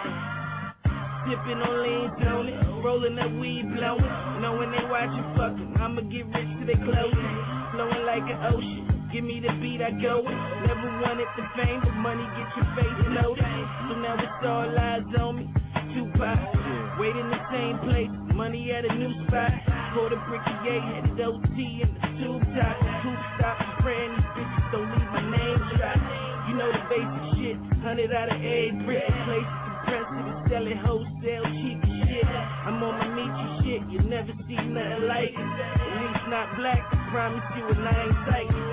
Sipping on lean, Tony, rolling up weed, blowing. Knowing they watching fucking, I'ma get rich till they closing. Flowing like an ocean, give me the beat, I go it. Never wanted the fame, but money get your face loaded. So now it's all eyes on me. Tupac, wait in the same place, money at a new spot. Poured a brick of yay, had it OT in the tube top. Tube stop, spraying these bitches, don't leave my name dry. You know the basic shit, 100 out of every brick. Place compressor to sell it wholesale, cheap as shit. I'm on my Michi shit, you never see nothing like it. At least not black, I promise you, and I ain't psychic.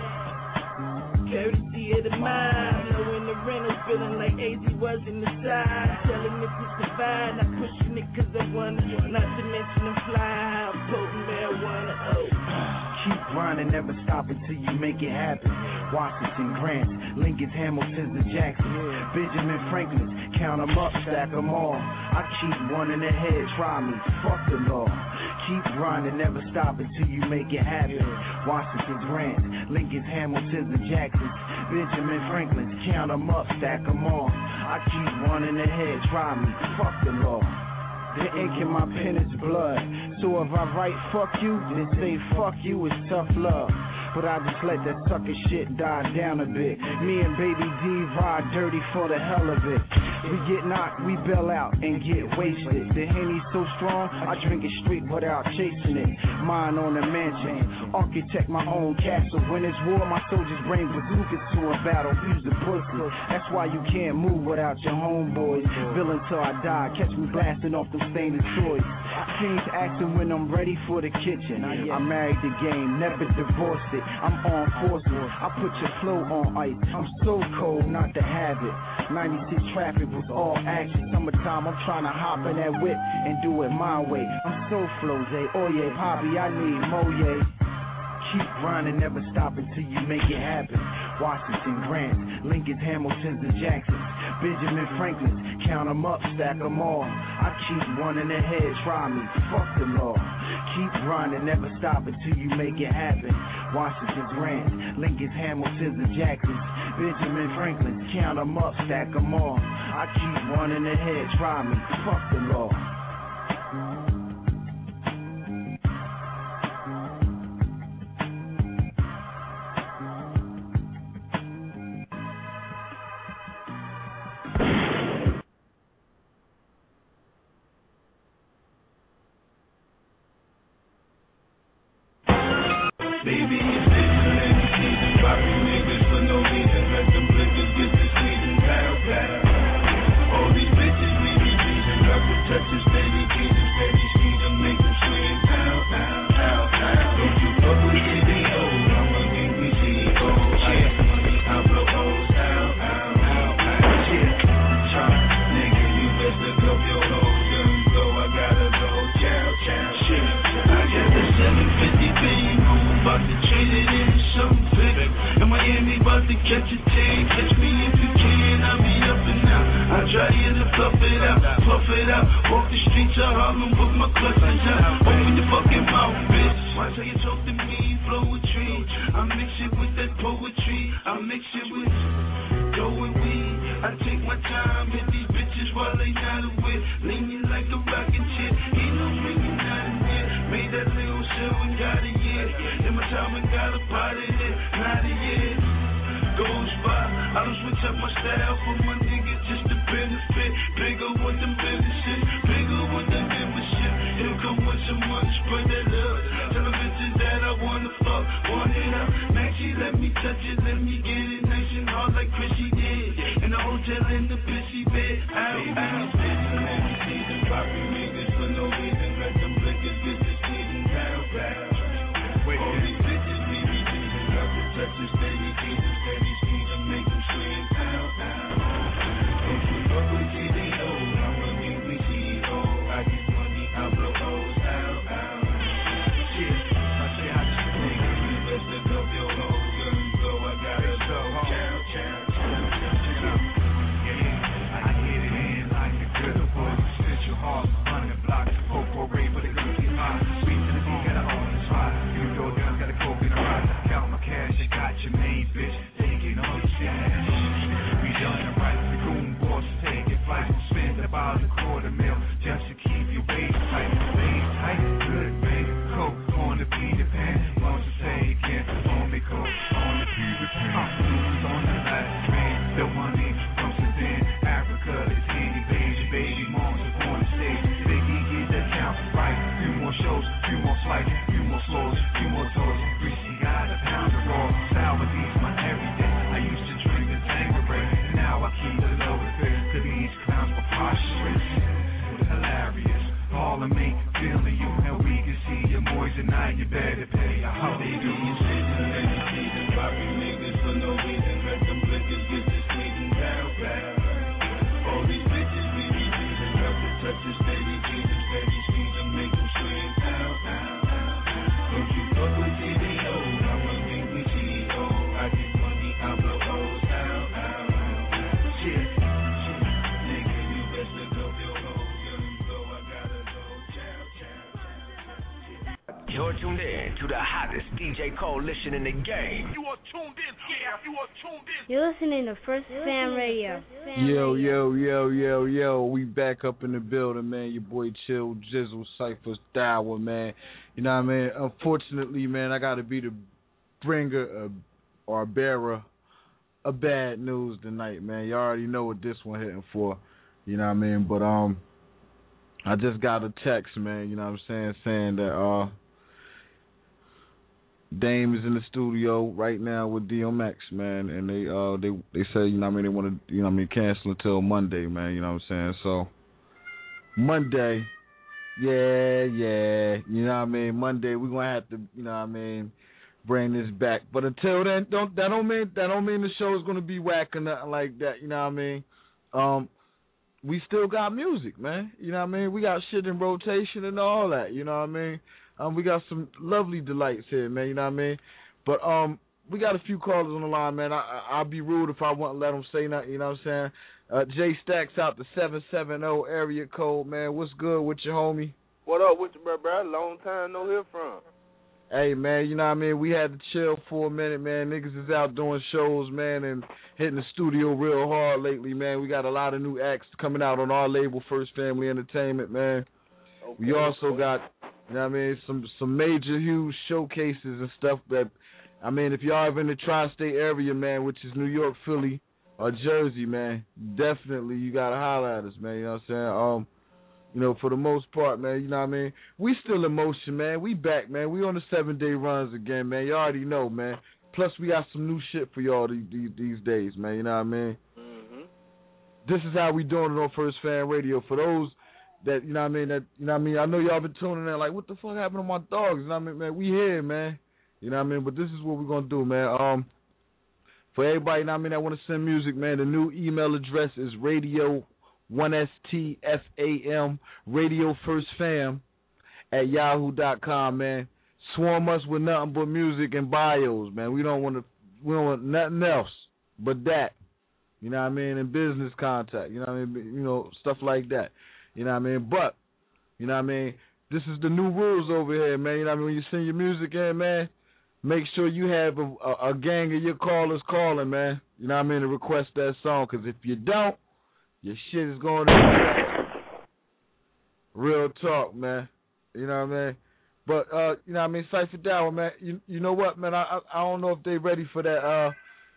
Courtesy of the mind, knowing the rental, feeling like AZ was in the side. Telling it to survive, not pushing it cause I want it. Not to mention the fly, I'm potent marijuana, Keep grinding, never stop until you make it happen. Washington Grant, Lincoln Hamilton's and Jackson, Benjamin Franklin's, count them up, stack them all. I keep one in the head, try me, fuck the law. Keep grinding, never stop until you make it happen. Washington Grant, Lincoln Hamilton's and Jackson's, Benjamin Franklin's, count them up, stack them all. I keep one in the head, try me, fuck the law. The ink in my pen is blood. So if I write fuck you, then say fuck you is tough love. But I just let that sucker shit die down a bit. Me and Baby D ride dirty for the hell of it. We get knocked, we bail out and get wasted. The Henny's so strong, I drink it straight without chasing it. Mine on the mansion, architect my own castle. When it's war, my soldiers bring bazookas to a battle. Use the pussy, that's why you can't move without your homeboys. Villain till I die, catch me blasting off them stainless toys. Kings acting when I'm ready for the kitchen. I married the game, never divorced it. I'm on forces, I put your flow on ice. I'm so cold not to have it. 96 traffic was all action. Summertime, I'm trying to hop in that whip and do it my way. I'm so floze, oh yeah, Poppy, I need Moye. Keep grinding, never stop until you make it happen. Washington Grant, Lincoln Hamilton's and Jackson's, Benjamin Franklin's, count them up, stack them all. I keep one in the head, try me, fuck the law. Keep grinding, never stop until you make it happen. Washington Grant, Lincoln Hamilton's and Jackson's, Benjamin Franklin's, count them up, stack them all. I keep one in the head, try me, fuck the law. Catch a tan, catch me if you can, I'll be up and out. I try to fluff it out, puff it out. Walk the streets of Harlem, book my clutches out. Open your fucking mouth, bitch. Watch how you talk to me, flow with trees. I mix it with that poetry, I mix it with dough and weed. I take my time, hit these bitches while they not aware. Lean me like a rockin' chair, ain't no ringing out in here. Made that little shit and got a year. In my time and got a pot in it, not a year. Goes by, I don't switch up my style for my niggas just to benefit. Bigger with them businesses, bigger with the membership. He'll come once a month, spread that love. Tell the bitches that I wanna fuck, want it up. Maxie, let me touch it, let me get it nice and hard like Chrissy did. In the hotel in the pissy bed, out. Let me see them poppy niggas for no reason. Let them blickers get the season down. All these bitches be reaching up to touch the steady Jesus. Make them scream out, out. Don't you fuck with GDO, I'm a new CEO. I get money, I blow O's out, out. Shit, I say I just think you best to go your hoes, girl, you go, I gotta go. Chow, chow, chow. Yeah, I get it in like a good boy. Central Hall, 100 blocks, 448 for the cookie pie. Sweet to the beat, got a hole in the spot. You go down, got a coke in the rock. Count my cash, I got your main bitch. We done it right, the goon boss taking flight. Spend about $250,000 just to keep your waist tight. Waist tight, good baby. Coke on the Peter Pan. Won't you say again? On me coke on the Peter Pan. Who's on the last man? The money from Sudan, Africa is hitting baby moms up on the stage. Biggie get that count right. Few more shows, few more flights, few more floors, few more doors. Greasy got a pound of raw. Sour these my everyday. I used to drink the Tanqueray, now I keep it low to these clowns preposterous, hilarious. All I make feeling you, and we can see your boys tonight. You better pay a holiday. Do you sit and let me see the poppy niggas for no reason? Let them blickers get the sneaking down, down. All these bitches be reaching up to touch the steady Jesus, steady season, make them scream out, out. Don't you fuck with GDO, I'm a new CEO. I get money, I blow O's out, out. Shit, nigga, you best to go your hoes, girl, you go, I gotta go. Chow, chow. You're tuned in to the hottest DJ coalition in the game. You are tuned in, yeah, you are tuned in. You're listening to First Fam Radio. Yo, we back up in the building, man. Your boy Chill, Jizzle, Cypher, Dower, man. You know what I mean? Unfortunately, man, I got to be the bringer or bearer of bad news tonight, man. You already know what this one hitting for. You know what I mean? But I just got a text, man, you know what I'm saying that Dame is in the studio right now with DMX, man, and they say, you know what I mean, they want to, you know what I mean, cancel until Monday, man, you know what I'm saying? So Monday, yeah, you know what I mean, Monday we're going to have to, you know what I mean, bring this back. But until then, that don't mean the show is going to be whack or nothing like that, you know what I mean? We still got music, man, you know what I mean? We got shit in rotation and all that, you know what I mean? We got some lovely delights here, man, you know what I mean? But we got a few callers on the line, man. I'll be rude if I won't let them say nothing, you know what I'm saying? Jay Stacks out the 770 area code, man. What's good with you, homie? What up with you, bro? Long time no hear from. Hey, man, you know what I mean? We had to chill for a minute, man. Niggas is out doing shows, man, and hitting the studio real hard lately, man. We got a lot of new acts coming out on our label, First Family Entertainment, man. Okay, we also got, you know what I mean, some major, huge showcases and stuff that, I mean, if y'all ever in the tri-state area, man, which is New York, Philly, or Jersey, man, definitely you got to holler at us, man, you know what I'm saying? You know, for the most part, man, you know what I mean? We still in motion, man. We back, man. We on the 7-day runs again, man. You already know, man. Plus, we got some new shit for y'all these days, man. You know what I mean? Mm-hmm. This is how we doing it on First Fan Radio. For those that, you know what I mean, I know y'all been tuning in like, what the fuck happened to my dogs? You know what I mean, man? We here, man. You know what I mean? But this is what we're going to do, man. For everybody, you know what I mean, that want to send music, man, the new email address is radio1stfam, Radio First Fam at yahoo.com, man. Swarm us with nothing but music and bios, man. We don't want nothing else. but that. You know what I mean? In business contact. You know what I mean? You know, stuff like that. You know what I mean? But, you know what I mean? This is the new rules over here, man. You know what I mean? When you send your music in, man, make sure you have a gang of your callers calling, man. You know what I mean? To request that song. Because if you don't, your shit is going to real talk, man. You know what I mean? But, you know what I mean? Cypher Dower, man. You know what, man? I don't know if they ready for that.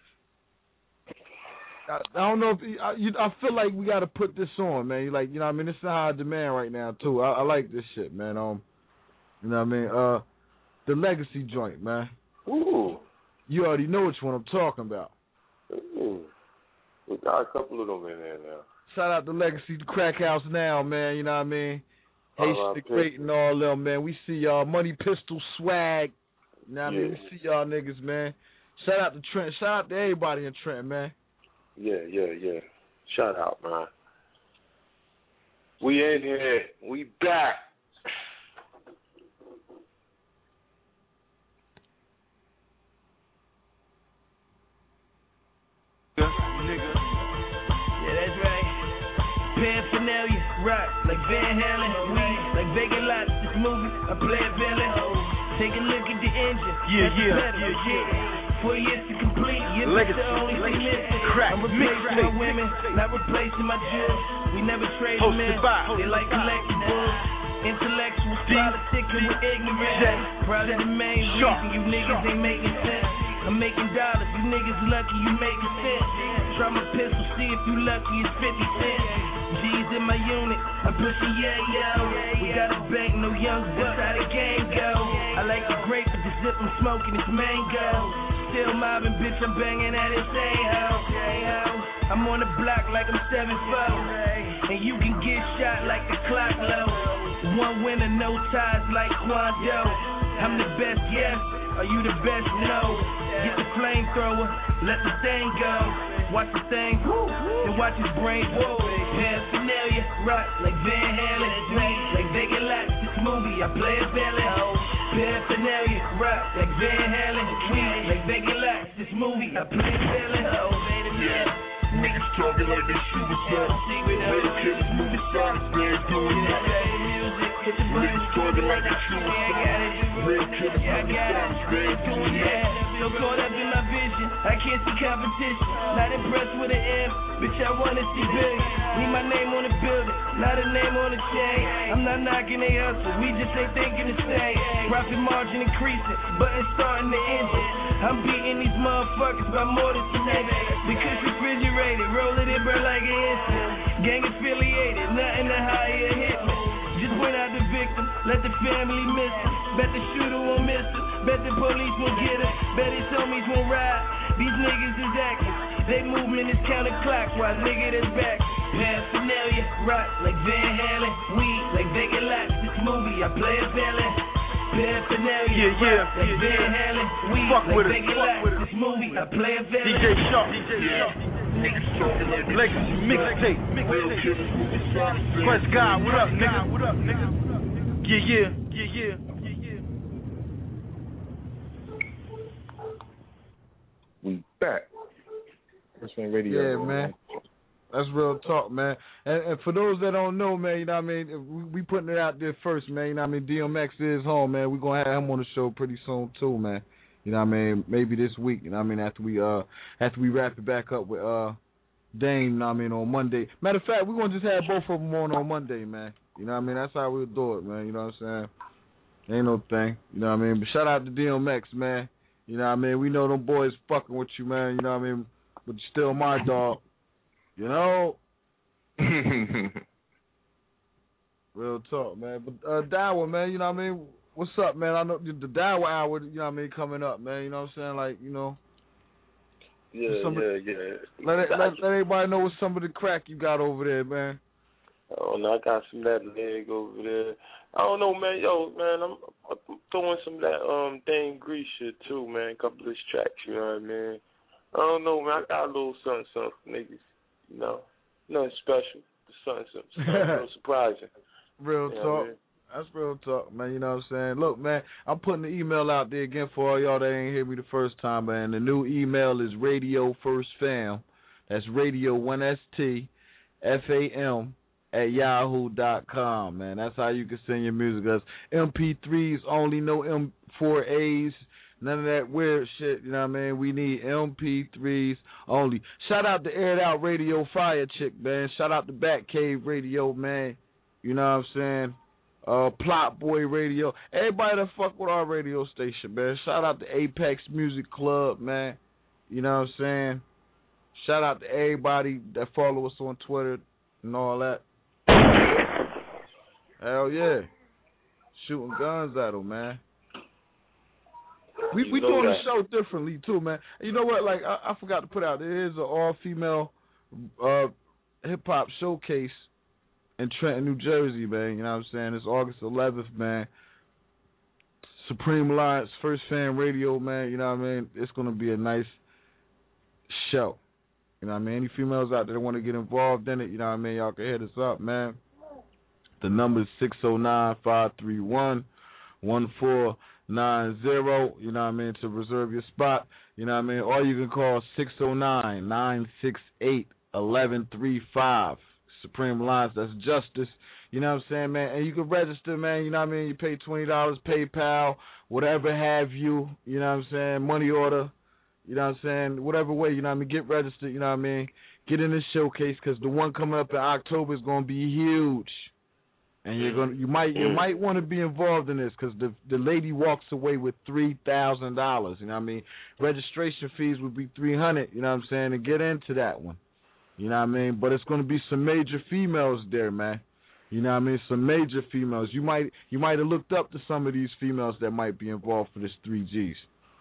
I don't know if I feel like we got to put this on, man. Like, you know what I mean? This is high demand right now, too. I like this shit, man. You know what I mean? The Legacy joint, man. Ooh. You already know which one I'm talking about. Ooh. We got a couple of them in there now. Shout out to Legacy, the Crack House now, man. You know what I mean? Haitian the Great and all them, man. We see y'all. Money Pistol Swag. You know what I mean? We see y'all niggas, man. Shout out to Trent. Shout out to everybody in Trent, man. Yeah. Shout out, man. We in here. We back. Nigga. Yeah, that's right. Paraphernalia, rock like Van Halen, weed like Vacant Lots. This movie, I play a villain. Take a look at the engine. Yeah. 4 years to complete. Legacy, the only thing missing. I'm replacing my women, not replacing my jewels. We never trade them in. They like collectibles. Intellectual, politicking with ignorance. Probably the main reason you niggas ain't making sense. I'm making dollars, you niggas lucky you making sense. Try my pistol, see if you lucky, it's 50 cents. G's in my unit, I'm pushing yo. We got a bank, no young bucks, how the game go. I like the grape, but the zip I'm smoking, it's mango. Still mobbing, bitch, I'm banging at it, say ho. I'm on the block like I'm 7'4", and you can get shot like the clock low. One winner, no ties like Quando. I'm the best, yes. Are you the best? No. Get the flamethrower, let the thing go. Watch the thing, and watch his brain whoa. Paraphernalia, rock like Van Halen, sweet like Vacant Lots. This movie, I play a villain. Paraphernalia, rock like Van Halen, sweet like Vacant Lots. This movie, I play a villain. Niggas talking like they superstars. Little kids moving stars, they ain't doing nothing. Niggas talking like they superstars. Real killers moving stars, they ain't doing nothing. So caught up in my vision, I can't see competition. Not impressed with an M, bitch, I wanna see big. Need my name on the building, not a name on the chain. I'm not knocking they hustle, we just ain't thinking the same. Profit margin increasing, button starting the engine. I'm beating these motherfuckers by more than cement. Because refrigerated, roll it in, burn like an instant. Gang affiliated, nothing to hire a hitman. Just went out the victim, let the family miss him. Bet the shooter won't miss him, bet the police won't get him. Bet his homies won't ride, these niggas is acting. They movement is counterclockwise, nigga that's back. Paraphernalia, rock like Van Halen, weed like Vacant Lots. This movie, I play a villain. Paraphernalia, rock like Van Halen, weed like Vacant Lots. This movie, I play a villain. DJ Sharp. Legacy mixtape. Quest God, what up, nigga? Yeah. We back. First Thing Radio. Yeah, man. That's real talk, man. And for those that don't know, man, you know what I mean? We putting it out there first, man. You know what I mean? DMX is home, man. We're going to have him on the show pretty soon, too, man. You know what I mean? Maybe this week, you know what I mean? After we wrap it back up with Dame, you know what I mean, on Monday. Matter of fact, we're going to just have both of them on Monday, man. You know what I mean? That's how we'll do it, man. You know what I'm saying? Ain't no thing. You know what I mean? But shout out to DMX, man. You know what I mean? We know them boys fucking with you, man. You know what I mean? But you're still my dog. You know? Real talk, man. But Dower, man, you know what I mean? What's up, man? I know the Dower Hour, you know what I mean, coming up, man. You know what I'm saying? Like, you know. Yeah. Let everybody know what some of the crack you got over there, man. Oh, no, I got some of that leg over there. I don't know, man. Yo, man, I'm throwing some of that Dane Grease shit, too, man. A couple of his tracks, you know what I mean? I don't know, man. I got a little something for niggas, you know. Nothing special. Something real surprising. Real talk. That's real talk, man. You know what I'm saying? Look, man, I'm putting the email out there again for all y'all that ain't hear me the first time, man. The new email is Radio First Fam. That's radio 1ST FAM @yahoo.com, man. That's how you can send your music. Us MP3s only, no M4As, none of that weird shit. You know what I mean? We need MP3s only. Shout out to Aired Out Radio Fire Chick, man. Shout out to Batcave Radio, man. You know what I'm saying? Plot Boy Radio. Everybody that fuck with our radio station, man. Shout out to Apex Music Club, man. You know what I'm saying? Shout out to everybody that follow us on Twitter and all that. Hell yeah. Shooting guns at them, man. We doing the show differently too, man. You know what? Like I forgot to put out, there is an all-female hip hop showcase in Trenton, New Jersey, man. You know what I'm saying? It's August 11th, man. Supreme Alliance, First Fan Radio, man. You know what I mean? It's gonna be a nice show. You know what I mean? Any females out there that want to get involved in it, you know what I mean? Y'all can hit us up, man. The number is 609-531-1490. You know what I mean? To reserve your spot. You know what I mean? Or you can call 609-968-1135. Supreme Alliance, that's Justice. You know what I'm saying, man? And you can register, man. You know what I mean? You pay $20, PayPal, whatever have you. You know what I'm saying? Money order. You know what I'm saying? Whatever way, you know what I mean? Get registered, you know what I mean? Get in this showcase because the one coming up in October is going to be huge. And you might want to be involved in this because the lady walks away with $3,000. You know what I mean? Registration fees would be $300. You know what I'm saying? To get into that one. You know what I mean? But it's going to be some major females there, man. You know what I mean? Some major females. You might have looked up to some of these females that might be involved for this 3Gs.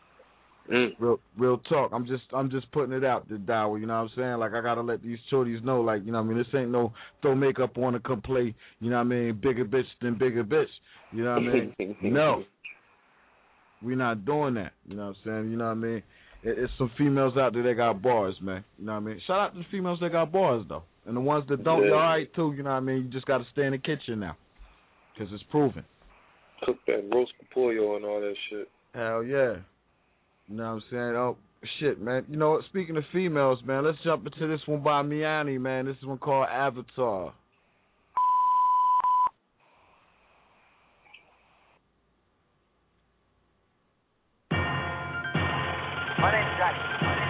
Real talk. I'm just putting it out there, Dower. You know what I'm saying? Like I gotta let these shorties know, like, you know what I mean, this ain't no throw makeup on and come play, you know what I mean, bigger bitch than bigger bitch. You know what I mean? No. We're not doing that. You know what I'm saying? You know what I mean? It's some females out there that got bars, man. You know what I mean? Shout out to the females that got bars though. And the ones that don't, you're alright too, you know what I mean? You just gotta stay in the kitchen now. Because it's proven. Cook that roast pollo and all that shit. Hell yeah. You know what I'm saying? Oh, shit, man. You know what? Speaking of females, man, let's jump into this one by Miani, man. This is one called Avatar. My name's Johnny.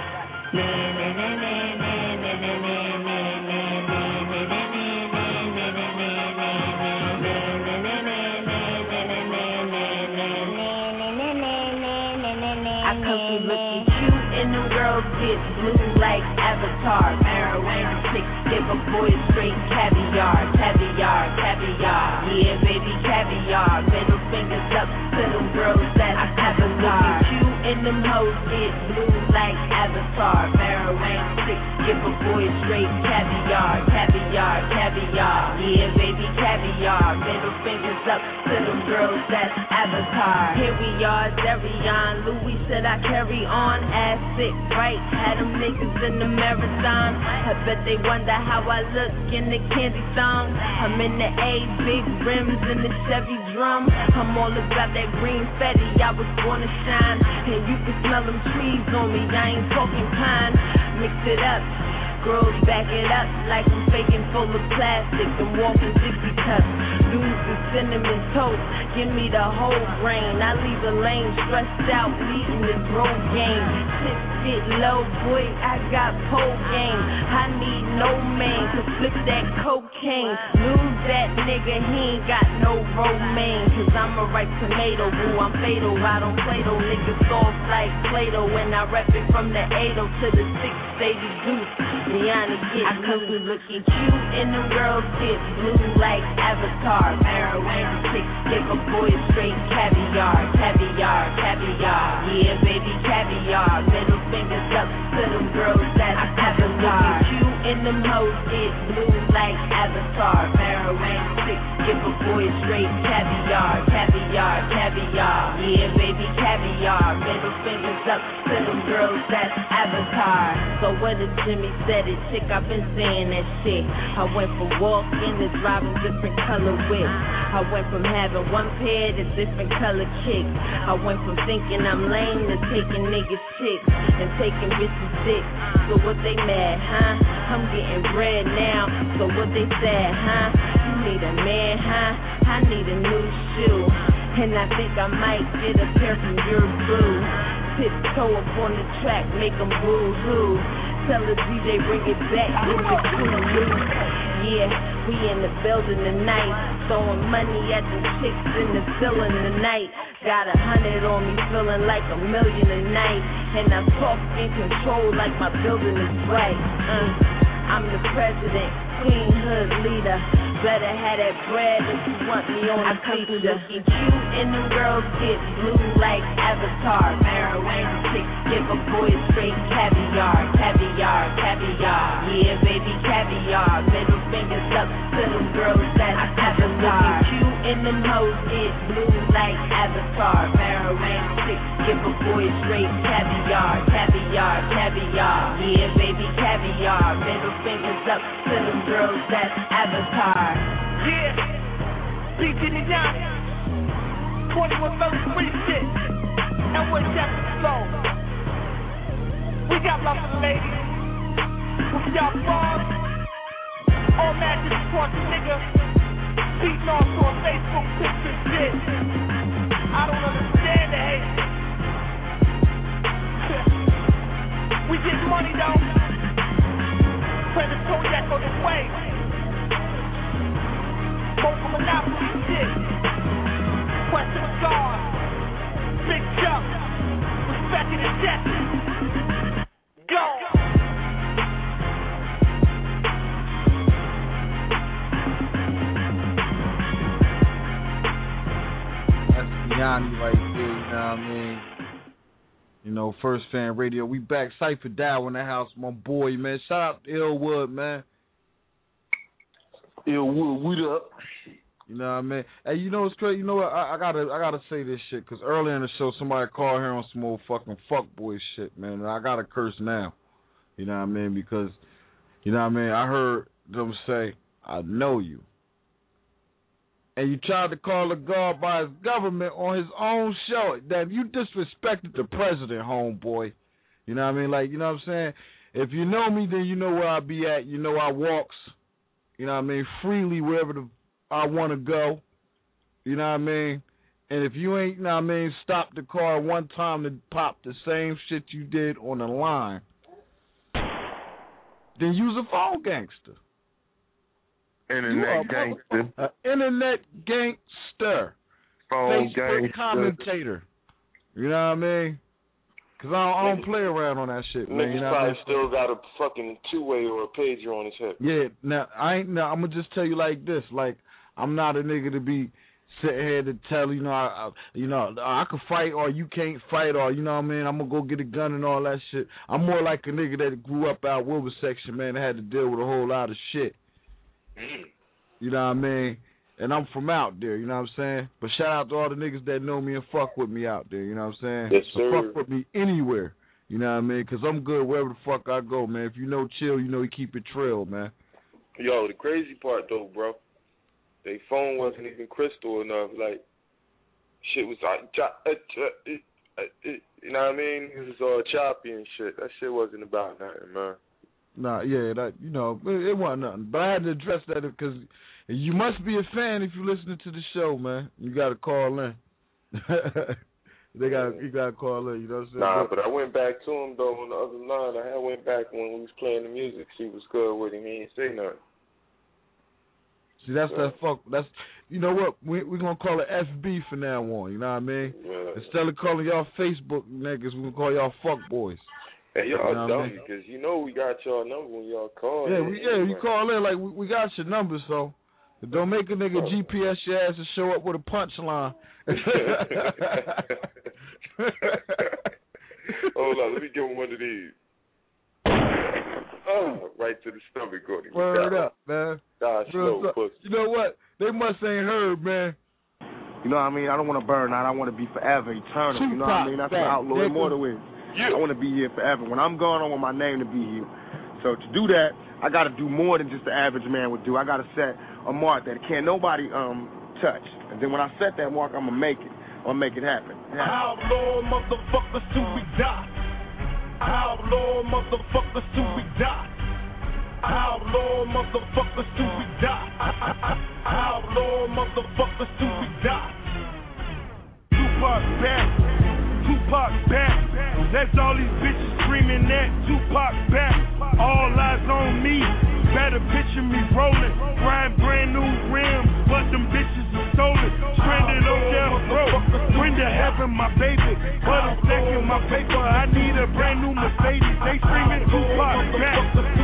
Looking cute and them girls get blue like Avatar. Marijuana chicks give a boy straight caviar, caviar, caviar. Yeah, baby, caviar. Middle fingers up to them girls that Avatar. Looking cute and them hoes get blue like Avatar. Marijuana chicks give a boy straight caviar, caviar, caviar. Yeah, baby, caviar. Middle fingers up to them girls that Avatar. Here we are, Darion. Louis said I carry on, ass sick, right? Had them niggas in the marathon. I bet they wonder how I look in the candy song. I'm in the A, big rims in the Chevy drum. I'm all about that green fetty, I was born to shine. And you can smell them trees on me, I ain't talking pine. Mix it up. Girls back it up like I'm faking full of plastic. I'm walking 60 cups, lose the cinnamon toast. Give me the whole grain. I leave a lane stressed out, leading the road game. Tips get low, boy, I got pole game. I need no man to flip that cocaine. Lose that nigga, he ain't got no romaine. Cause I'm a ripe tomato, boo, I'm fatal. I don't play though, niggas soft like Play-Doh. When I rep it from the 80 to the 680 Goose. I come through looking cute and them girls get blue like Avatar. Marijuana chicks give a boy straight caviar, caviar, caviar. Yeah, baby, caviar. Middle fingers up to them girls that Avatar. Looking cute and them hoes get blue like Avatar. Marijuana chicks give a boy straight caviar, caviar, caviar. Yeah, baby, caviar. Middle fingers up to them girls that Avatar. So what did Jimmy said it, chick, I've been saying that shit. I went for walking to driving different color whips. I went from having one pair to different color kicks. I went from thinking I'm lame to taking niggas chicks and taking bitches dick. So what they mad, huh? I'm getting bread now. So what they said, huh? You need a man, huh? I need a new shoe. And I think I might get a pair from your boo. Tiptoe up on the track, make them boo-hoo. Tell the DJ bring it back, bring it to you. Yeah, we in the building tonight, throwing money at the chicks in the ceiling tonight. Got 100 on me, feeling like $1 million a night. And I'm soft in control like my building is right. I'm the president, queen hood leader. Better have that bread if you want me on a feature. Get cute and them girls get blue like Avatar. Marijuana chicks give a boy straight caviar, caviar, caviar. Yeah, baby, caviar. Middle fingers up to them girls that's Avatar. Get cute and them hoes get blue like Avatar. Marijuana chicks give a boy straight caviar, caviar, caviar. Yeah, baby, caviar. Middle fingers up to them girls that's Avatar. Yeah, BG Young, 2133 shit, and what's that flow? We got love for the ladies, we got bras, all matches across the nigga, beating off on Facebook pictures shit. I don't understand the hate. We get money though, play the Kodiak on the way. Vocal monopoly shit. Question of God. Big jump. Respecting the death. Go. That's Gianni right there, you know what I mean? You know, First Fan Radio. We back. Cypher Dow in the house, my boy, man. Shout out to Illwood, man. Illwood, what up? You know what I mean? Hey, you know what's crazy? You know what? I gotta say this shit, because earlier in the show, somebody called here on some old fucking fuckboy shit, man. And I gotta curse now. You know what I mean? Because, you know what I mean? I heard them say, I know you. And you tried to call a guard by his government on his own show. That you disrespected the president, homeboy. You know what I mean? Like, you know what I'm saying? If you know me, then you know where I be at. You know I walks, you know what I mean, freely wherever I want to go. You know what I mean? And if you ain't, you know what I mean, stop the car one time to pop the same shit you did on the line, then you's a phone gangster. Internet gangster. Internet gangster. Phone Facebook gangster. commentator. You know what I mean? Because I don't play around on that shit, man. Niggas You know probably what I mean? still got a fucking two-way or a pager on his hip. Yeah, now, I'm going to just tell you like this. Like, I'm not a nigga to be sitting here to tell, I can fight or you can't fight or, you know what I mean, I'm going to go get a gun and all that shit. I'm more like a nigga that grew up out Wilbur section, man, that had to deal with a whole lot of shit. You know what I mean? And I'm from out there, you know what I'm saying? But shout out to all the niggas that know me and fuck with me out there, you know what I'm saying? Yes, so sir. fuck with me anywhere, you know what I mean? Because I'm good wherever the fuck I go, man. If you know chill, you know you keep it trill, man. Yo, the crazy part, though, bro, they phone wasn't even crystal enough. Like, shit was like, you know what I mean? It was all choppy and shit. That shit wasn't about nothing, man. Nah, yeah, that, you know, it wasn't nothing. But I had to address that because you must be a fan if you're listening to the show, man. You got to call in. You got to call in, you know what I'm saying? Nah, but I went back to him, though, on the other line. I went back when we was playing the music. She was good with him. He ain't say nothing. See, that's that fuck. That's, you know what? We're going to call it FB from now on, you know what I mean? Yeah. Instead of calling y'all Facebook niggas, we're going to call y'all fuck boys. Hey, y'all you know dumb because you know we got y'all number when y'all call. You call in like we got your number, so don't make a nigga GPS your ass and show up with a punchline. Hold on, let me give him one of these. Right to the stomach, Gordy. Word up, man. God, slow, pussy. You know what? They must ain't heard, man. You know what I mean? I don't want to burn out. I want to be forever, eternal. You know what I mean? That's what Outlaw Immortal is. I want to be here forever. When I'm gone, I want my name to be here. So to do that, I got to do more than just the average man would do. I got to set a mark that can't nobody touch. And then when I set that mark, I'm going to make it. I'm going to make it happen. Outlaw motherfuckers till we die. Outlaw motherfuckers till we die. Outlaw motherfuckers till we die. Outlaw motherfuckers till we die. Tupac back. Tupac back. That's all these bitches screaming that. Tupac back. All eyes on me. Better picture me rolling. Riding brand new rims, but them bitches are stolen. Stranded on death row. Brenda having my baby, but I'm stacking my paper. I need a brand new Mercedes. They screaming Tupac back.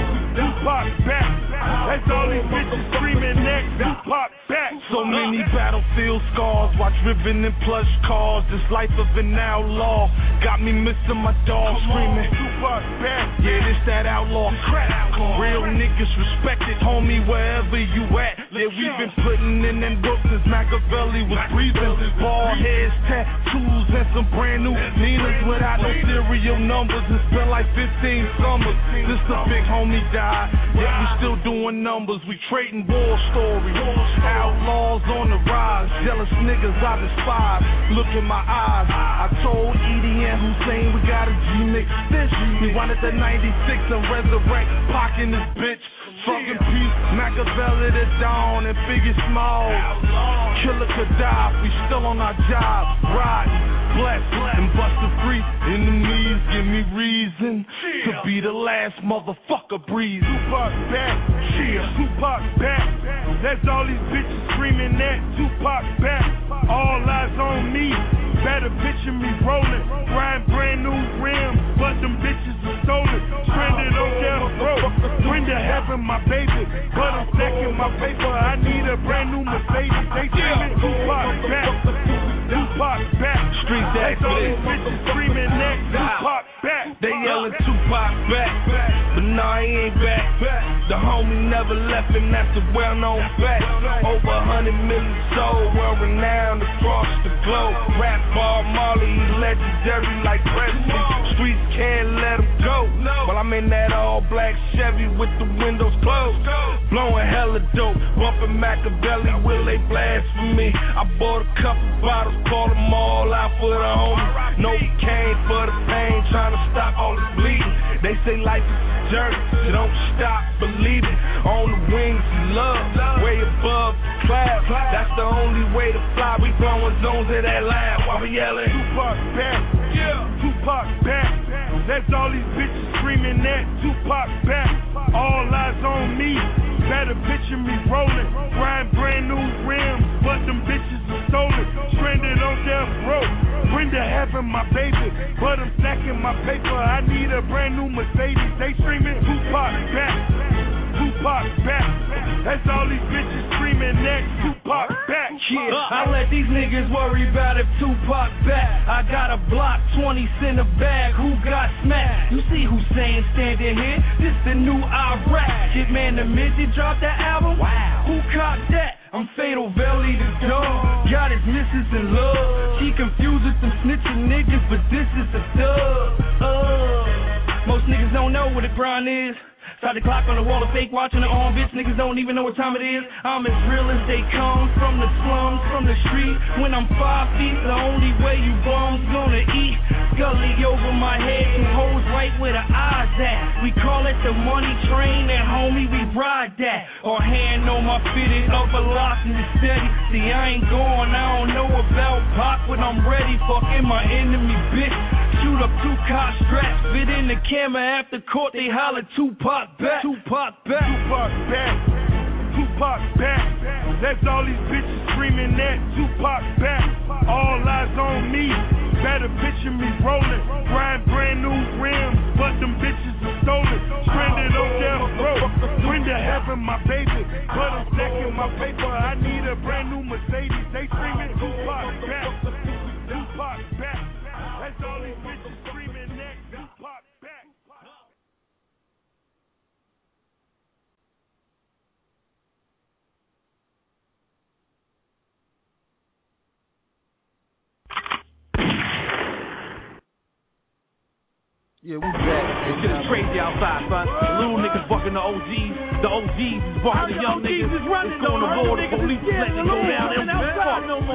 Tupac back. That's all these bitches screaming that. Tupac back. So many battlefield scars. Watch ribbon and plush cars. This life of an outlaw got me missing my dog screaming Tupac back. Yeah, this that outlaw crap. Real niggas respected, homie, wherever you at. Yeah, we've been putting in them work since Machiavelli was breathing. Bald heads, tattoos, and some brand new Ninas without no serial numbers. It's been like 15 summers since the big homie died. Yet we still doing numbers. We trading war stories. Outlaws on the rise. Jealous niggas I despise. Look in my eyes. I told Edie and Hussein we gotta G-mix this. We wanted the 96 and resurrect Pac in this bitch. Fucking peace, Machiavelli the Dawn and Biggie Smalls. Killer Gaddafi, still on our job. Riding, blessed, and busted free. Enemies give me reason to be the last motherfucker breathing. Tupac back, Tupac back. That's all these bitches screaming that. Tupac back, all eyes on me. Better picture me rolling, riding brand new rims, but them bitches are stolen. Stranded on death row. Brenda having my baby, but I'm stacking my paper. I need a brand new Mercedes. They screaming Tupac back. Tupac back. Street that's all these bitches screaming that. Tupac back. They yelling Tupac back, but nah, he ain't back. The homie never left him, that's a well-known fact. Over 100 million sold, well-renowned across the globe. Rap Bob Marley, legendary like Presley. Streets can't let him go. While I'm in that all-black Chevy with the windows closed, blowing hella dope, bumping Machiavelli, will they blasphemy? I bought a couple bottles, called them all out for the homies. No cane for the pain, trying to stop all this bleeding. They say life is a journey, so don't stop believing. On the wings of love, way above the clouds. That's the only way to fly. We blowing zones of that lab while we yelling Tupac back, Tupac back. That's all these bitches screaming that. Tupac back, all eyes on me. Better picture me rolling, riding brand new rims, but them bitches are stolen. Stranded on death row. Brenda having my baby, but I'm stacking my paper. I need a brand new Mercedes. They screaming Tupac back, Tupac back. That's all these bitches screaming that. Tupac back. Yeah, I let these niggas worry about if Tupac back. I got a block, 20 in the bag. Who got smacked? You see Hussein standing here? This the new Iraq. Shit, man, the midget dropped that album. Wow. Who copped that? I'm Fatal Valley the dog. Got his missus in love. She confused with some snitching niggas, but this is a dub. Most niggas don't know what a grind is. Start the clock on the wall of fake watching the arm, bitch. Niggas don't even know what time it is. I'm as real as they come from the slums, from the street. When I'm 5 feet, the only way you bums gonna eat. Scully over my head, two hoes right where the eyes at. We call it the money train, and homie, we ride that. Or hand on my fitted, upper lock and it's steady. See, I ain't going, I don't know about Pac, but I'm ready. Fucking my enemy, bitch. Shoot up 2 car straps, fit in the camera after court, they holler Tupac back, Tupac back, Tupac back, Tupac back. That's all these bitches screaming that. Tupac back, all eyes on me. Better picture me rolling, riding brand new rims, but them bitches are stolen. Stranded on death row. Brenda having my baby, but I'm stacking my paper. I need a brand new Mercedes. They screaming Tupac back, Tupac back. That's all these bitches screaming that. Tupac back. Yeah, we back. Shit is crazy outside, son. Little niggas fucking the OGs. The OGs is fucking the young niggas. It's going to war. The police is letting it go down.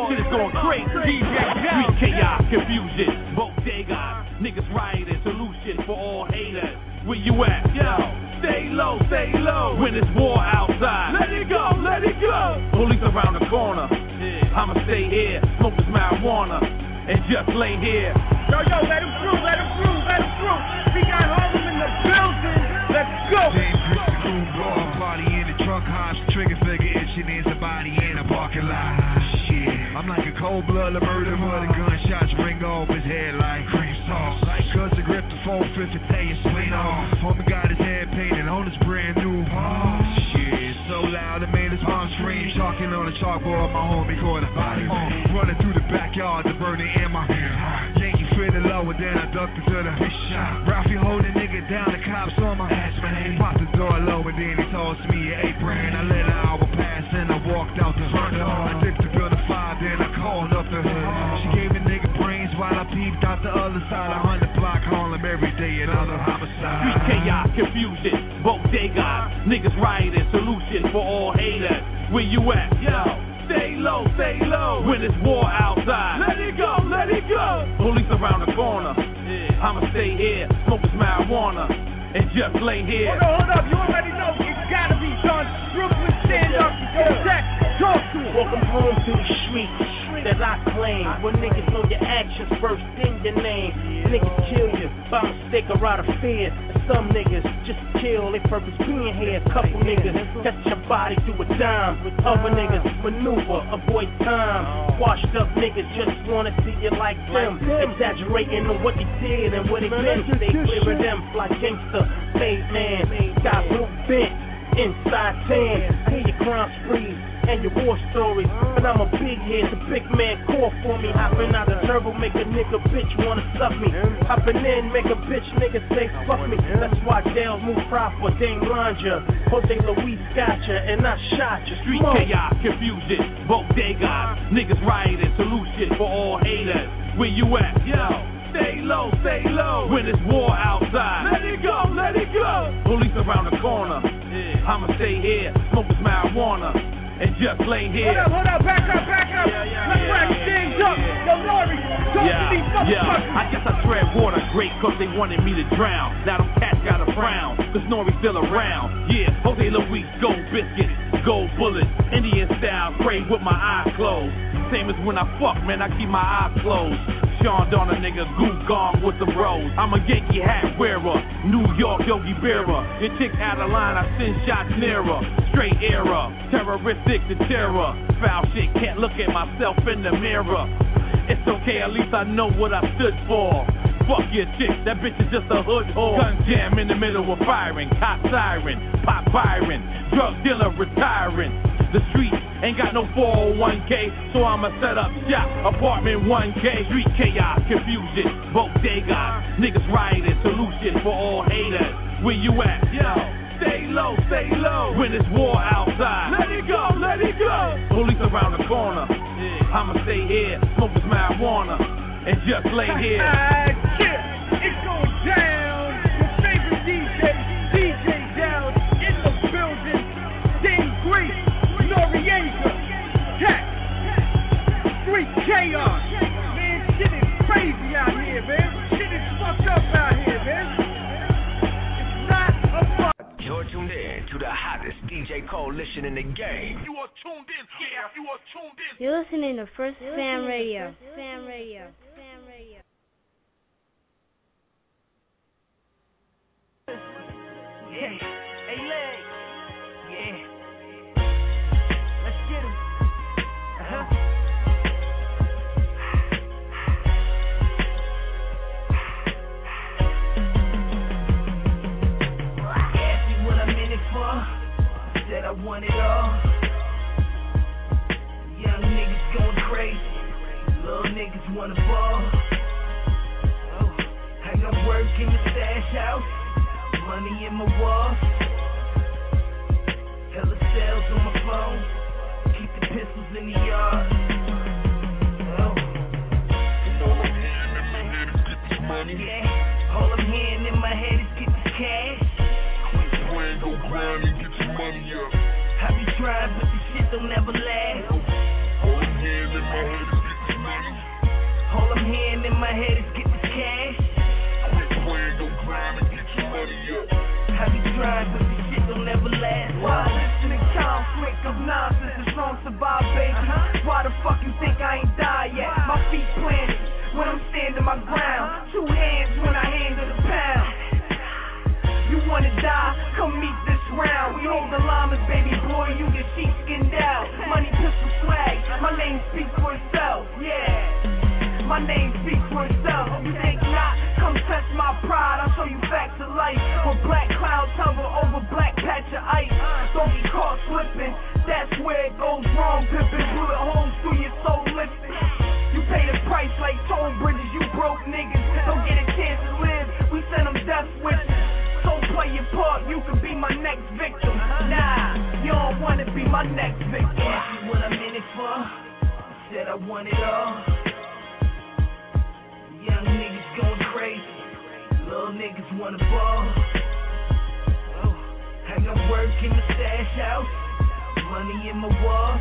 shit is going crazy. Street chaos, confusion, bodega. Niggas rioting, solution for all haters. Where you at? Yo, stay low, stay low. When it's war outside, let it go, let it go. Police around the corner. I'ma stay here, smoke this marijuana, and just lay here. Yo, let him through, let him through, let him through. We got Harlem in the building. Let's go. James Chris the Groove Bar, body in the trunk, hops, trigger figure itching in somebody in a parking lot. Shit, I'm like a cold-blooded murderer. The gunshots ring off his head like cream sauce. Cause the grip the 450, tear your spleen off. Homie got his head painted on his brand new Porsche. Shit, so loud it made his mom scream. Talking on the chalkboard, my homie caught a body. Running through the backyard, the burning in my hand. Yankee fitted low and then I ducked into the fish shop. Ralphie holding nigga down, the cops on my ass, man. Popped the door low and then he tossed me an apron. I let an hour pass and I walked out the front door. I dipped the building 5, then I called up the hood. She gave a nigga brains while I peeped out the other side. 100 block Harlem every day, another homicide. Street chaos, confusion, bodega. Niggas rioting, solution for all haters. Where you at? Yo, stay low, stay low. When it's war outside, let it go, let it go. Police around the corner. I'ma stay here, smoke this marijuana, and just lay here. Hold up, you already know it's gotta be done. Brooklyn, stand up, go check, talk to him. Welcome home to the streets that I claim. When niggas know your actions first, then your name. Niggas kill you by mistake or out of fear. And some niggas just kill, they purpose being here. Couple niggas test your body through a dime. Other niggas maneuver, avoid time. Washed up niggas just wanna see you like them. Exaggerating on what they did and what they meant. They clearing them fly gangster, made man. Got blue bent, inside tan. I hear your crime sprees and your war stories, but I'm a big head, the big man call for me. Hopping out the turbo, make a nigga bitch wanna suck me. Hopping in, make a bitch nigga say fuck me. That's why Dale's move proper, Dame Lanja, Jose Luis got ya, and I shot ya. Street chaos, confusion, bodega. Niggas rioting, solution for all haters. Where you at? Yo, stay low, stay low. When it's war outside, let it go, let it go. Police around the corner. I'ma stay here, smoke this marijuana, and just lay here. Hold up, back up. Let's wrap things up. Yo, Nori, talk to these motherfuckers. I guess I tread water great cause they wanted me to drown. Now them cats got a frown, cause Nori's still around. Yeah, Jose Luis, gold biscuits, gold bullets, Indian style, pray with my eyes closed. Same as when I fuck, man, I keep my eyes closed. Sean Don a nigga, goo gong with some bros. I'm a Yankee hat wearer, New York Yogi Berra. Your chick out of line, I send shots nearer. Straight era, terroristic to terror. Foul shit, can't look at myself in the mirror. It's okay, at least I know what I stood for. Fuck your chick, that bitch is just a hood whore. Gun jam in the middle of firing, cop siren, pop Byron, drug dealer retiring. The streets ain't got no 401k, so I'ma set up shop, apartment 1K. Street chaos, confusion, bodega. Niggas rioting, solution for all haters. Where you at? Yo, stay low, stay low. When it's war outside, let it go, let it go. Police around the corner. I'ma stay here, smoke this marijuana, and just lay here. It goes down. Your favorite DJ Down in the building. Dame Grace, Noriega, Cat, Street Chaos. Man, shit is crazy out here, man. Shit is fucked up out here, man. It's not a fuck. You're tuned in to the hottest DJ coalition in the game. You are tuned in. Yeah, you are tuned in. You're listening to First Fam Radio. Fam Radio. Yeah. Hey, leg. Yeah. Let's get him. Ask me what I'm in it for. Said I want it all. Young niggas going crazy. Little niggas wanna ball. Oh, I got work in the stash house. Money in my walls. Hella sales on my phone. Keep the pistols in the yard. Oh. And all I'm hearing in my head is get this money. Yeah. All I'm hearing in my head is get this cash. Quit playing, go grind and get your money up. I be trying, but this shit don't never last. All I'm hearing in my head trying, but this shit don't ever last. Why listen to conflict of nonsense? It's wrong to survive, baby. Why the fuck you think I ain't died yet? My feet planted when I'm standing my ground. 2 hands when I handle the pound. You wanna die? Come meet this round. We hold the llamas, baby boy. You get sheepskinned out. Money, pistol, swag. My name speaks for itself. Yeah, my name speaks for itself. You think not? Come test my pride. I'll show you facts of life. Where black clouds hover over black patch of ice. Don't get caught slipping. That's where it goes wrong. Pippin' bullet holes through your soul lifting. You pay the price like toll bridges. You broke niggas don't get a chance to live. We send them death wishes. So play your part, you can be my next victim. Nah, you don't wanna be my next victim. Ask me what I'm in it for. I said I want it all. Young niggas going crazy. Little niggas wanna ball. Oh, I got work in the stash house. Money in my walls.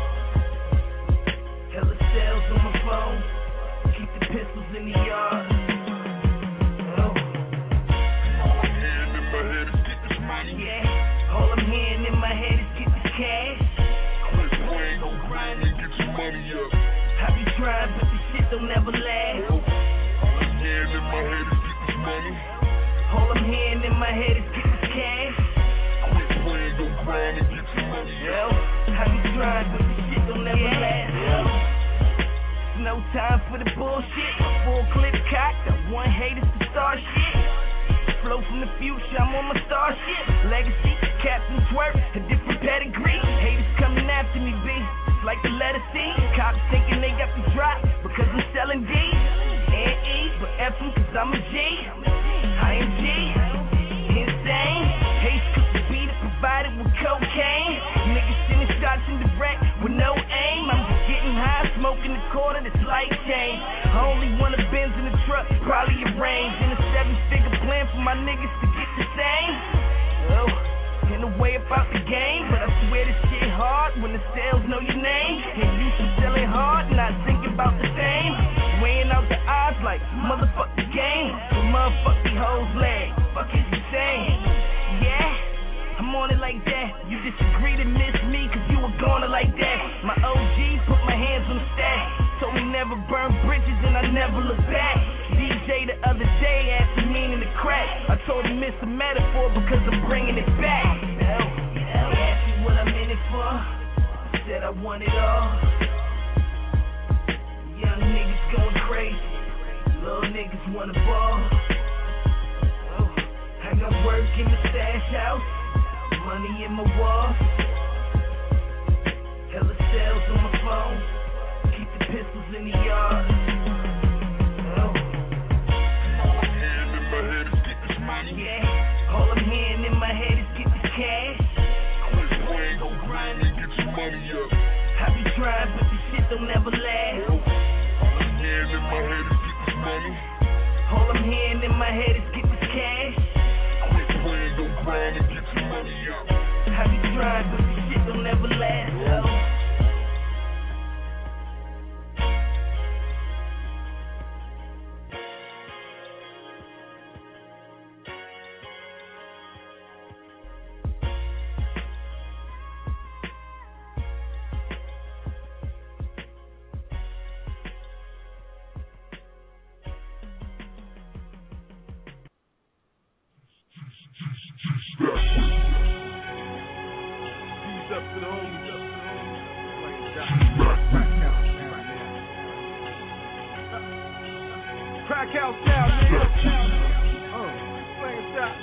Hella sales on my phone. Keep the pistols in the yard. Yeah, all I'm hearing in my head is get this cash. Quit playing, go grind and get your money up. I be trying, but this shit don't never last. All I'm hearing in my head is get this money. All I'm hearing in my head is get this cash. Quit playing, go grind and get your money up. I be trying, but this shit don't never last. No time for the bullshit. Full clip cocked, I want haters to start shit. Flow from the future, I'm on my starship. Legacy, Captain Twerk, a different pedigree. Haters coming after me, B, just like the letter C. Cops thinking they got the drop because I'm selling D and E, but F them cause I'm a G. I am G, insane. Haste could the beat it provided with cocaine. Niggas sending shots in direct with no aim. I'm just getting high, smoking the quarter, this light change. I only want a Benz in the truck, probably a range. And a 7-figure plan for my niggas to get the same. Oh, in a way about the game, but I swear this shit hard when the sales know your name. And you should selling hard, not thinking about the same. Weighing out the odds like motherfuck the game. The motherfuck the hoes leg, fuck is you saying? Yeah, I'm on it like that. You disagree to miss me cause you were gonna like that. My OG put my hands on the stack. Told me never burn bridges and I never look back. DJ the other day asked me meaning to crack. I told him it's a metaphor because I'm bringing it back. He asked me what I'm in it for. I said I want it all. Young niggas going crazy. Little niggas wanna ball. Oh, I got work in the stash house. Money in my walls. Hella sales on my phone. Keep the pistols in the yard. Oh. All I'm hearing in my head is get this money. Yeah, all I'm hearing in my head is get this cash. Quit playing, go grind and get your money up. I be trying, but this shit don't never last. All I'm hearing in my head is get this money. All I'm hearing in my head is get this cash. Quit playing, go grind and get your money up. I be trying, but this shit don't never last. Crack house now, nigga. Slang shot.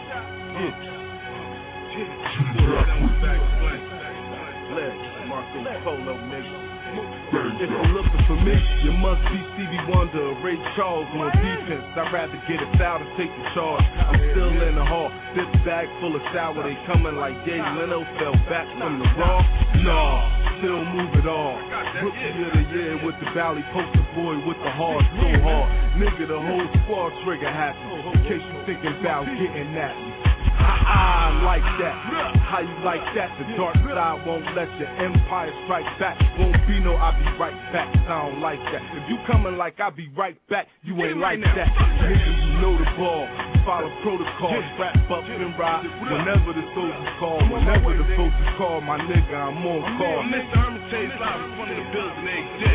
Marco Polo, nigga. If you're looking for me, you must be Stevie Wonder, Ray Charles on defense. I'd rather get it foul than take the charge. I'm still in the hall, this bag full of sour. They coming like Jay Leno, fell back from the raw. Nah, still move it on. Rookie of the year with the Valley, poster boy with the heart so hard. Nigga, the whole squad trigger happy. In case you thinking about getting at me. I like that. How you like that? The dark side won't let your empire strike back. Won't be no I'll be right back. I don't like that. If you coming like I'll be right back, you ain't like that. Nigga, you know the ball. follow protocol, strap up and ride. Whenever the soldiers call, whenever the folks call, my nigga, I'm on call. Mr. Hermitage live in front of the building every day.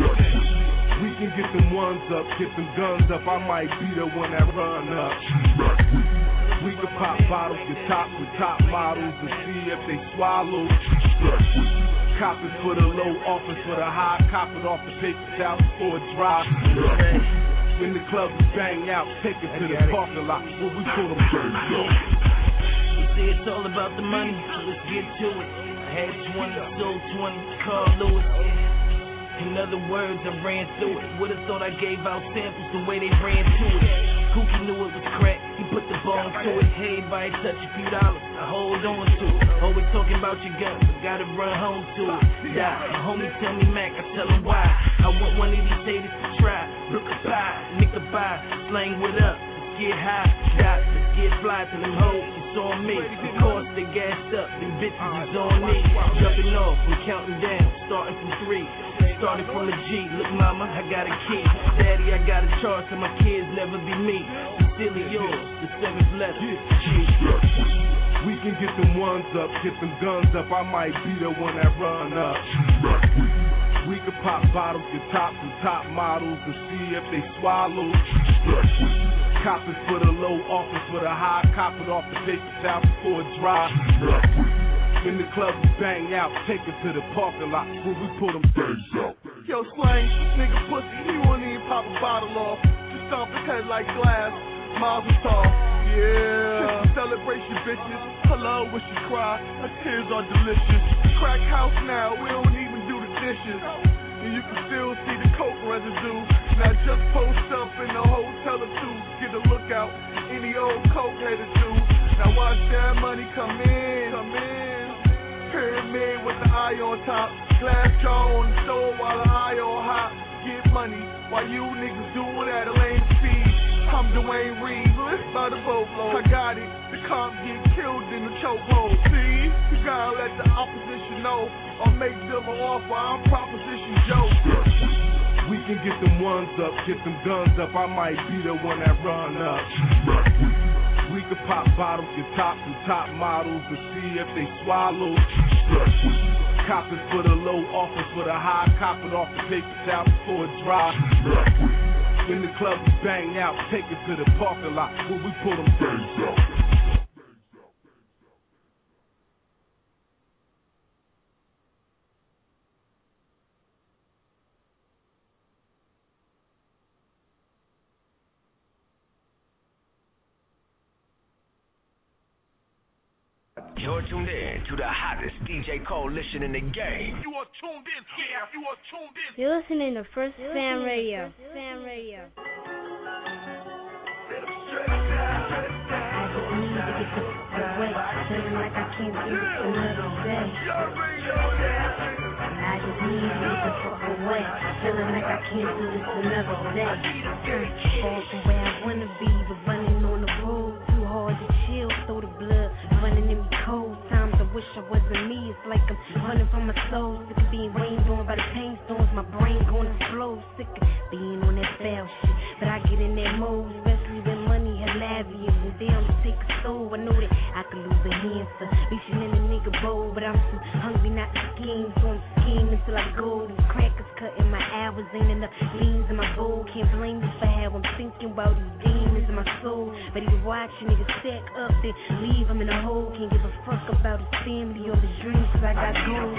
We can get them ones up, get them guns up. I might be the one that run up. We can pop bottles, get top with top models and see if they swallow. Cop it for the low, office for the high. Cop it off the paper towel for a drive. When the club is bang out, take it to the parking lot where we pull them birds. You see, it's all about the money, so let's get to it. I had 20, sold 20, Carl Lewis. In other words, I ran through it. Would've thought I gave out samples the way they ran to it. Cookie knew it was crack, he put the bone to it. Hey, everybody touch a few dollars, I hold on to it. Always talking about your guns, I gotta run home to it. Yeah, my homie tell me Mac, I tell him why. I want one of these haters to try. Look a pie, nigga buy, slang what up. Let's get high, shot, let's get fly to them hoes. It's on me, of course they gassed up, them bitches is on me. Jumping off, I'm counting down, starting from 3. Started from a G, look mama, I got a key. Daddy, I got a charge so my kids never be me. Sincerely yours, the 7th letter, G. We can get them ones up, get them guns up. I might be the one that run up. We can pop bottles, get top and top models and see if they swallow. Cop it for the low, office for the high. Cop it off the paper towel before it dry. When the club is bang out, take it to the parking lot where we pull them things out. Yo, Slang, nigga pussy, he wouldn't even pop a bottle off. Just stomp his head like glass, Mazel tov. Yeah. Celebration, bitches. Hello, wish you cry. Our tears are delicious. Crack house now, we don't even do the dishes. And you can still see the coke residue. Now just post up in the hotel or two. Get a look out, any old coke headed to. Now watch that money come in. Pyramid with the eye on top. Glass jaw on the stove while the eye on hot. Get money while you niggas do it at a lame speed. I'm Dwayne Reed, by the boatload. I got it, the comp get killed in the chokehold. See, you gotta let the opposition know, or make them an offer. I'm Proposition Joe. We can get them ones up, get them guns up. I might be the one that run up. We can pop bottles, get top and top models and see if they swallow. Cop it for the low, office for the high. Cop it off the paper towel before it dry. When the club is bang out, take it to the parking lot where we pull them things out. You're tuned in to the hottest DJ coalition in the game. You are tuned in. Yeah, you are tuned in. You're listening to First Fam Radio. Fam Radio. I just need to get the fuck away. Feeling like I can't do this another day. I just need to get the fuck away. Feeling like I can't do this another day. Far from where I wanna be, but running on the road too hard to chill. So the blood running in me cold. Times I wish I wasn't me. It's like I'm running from my soul. Sick of being rained on by the pain storms. My brain going to flow. Sick of being on that foul shit. But I get in that mode, especially when money hilarious and damn to take a soul. I know that I could lose a hand for reaching in the nigga bowl, but I'm too hungry not to scheme, so I'm scheming till I go. These crackers cutting my hours, ain't enough beans in my bowl. Can't blame me for how I'm thinking about these demons in my soul. But either watch a nigga stack up, then leave him in a hole. Can't give a fuck about his family or his dreams, cause I got gold.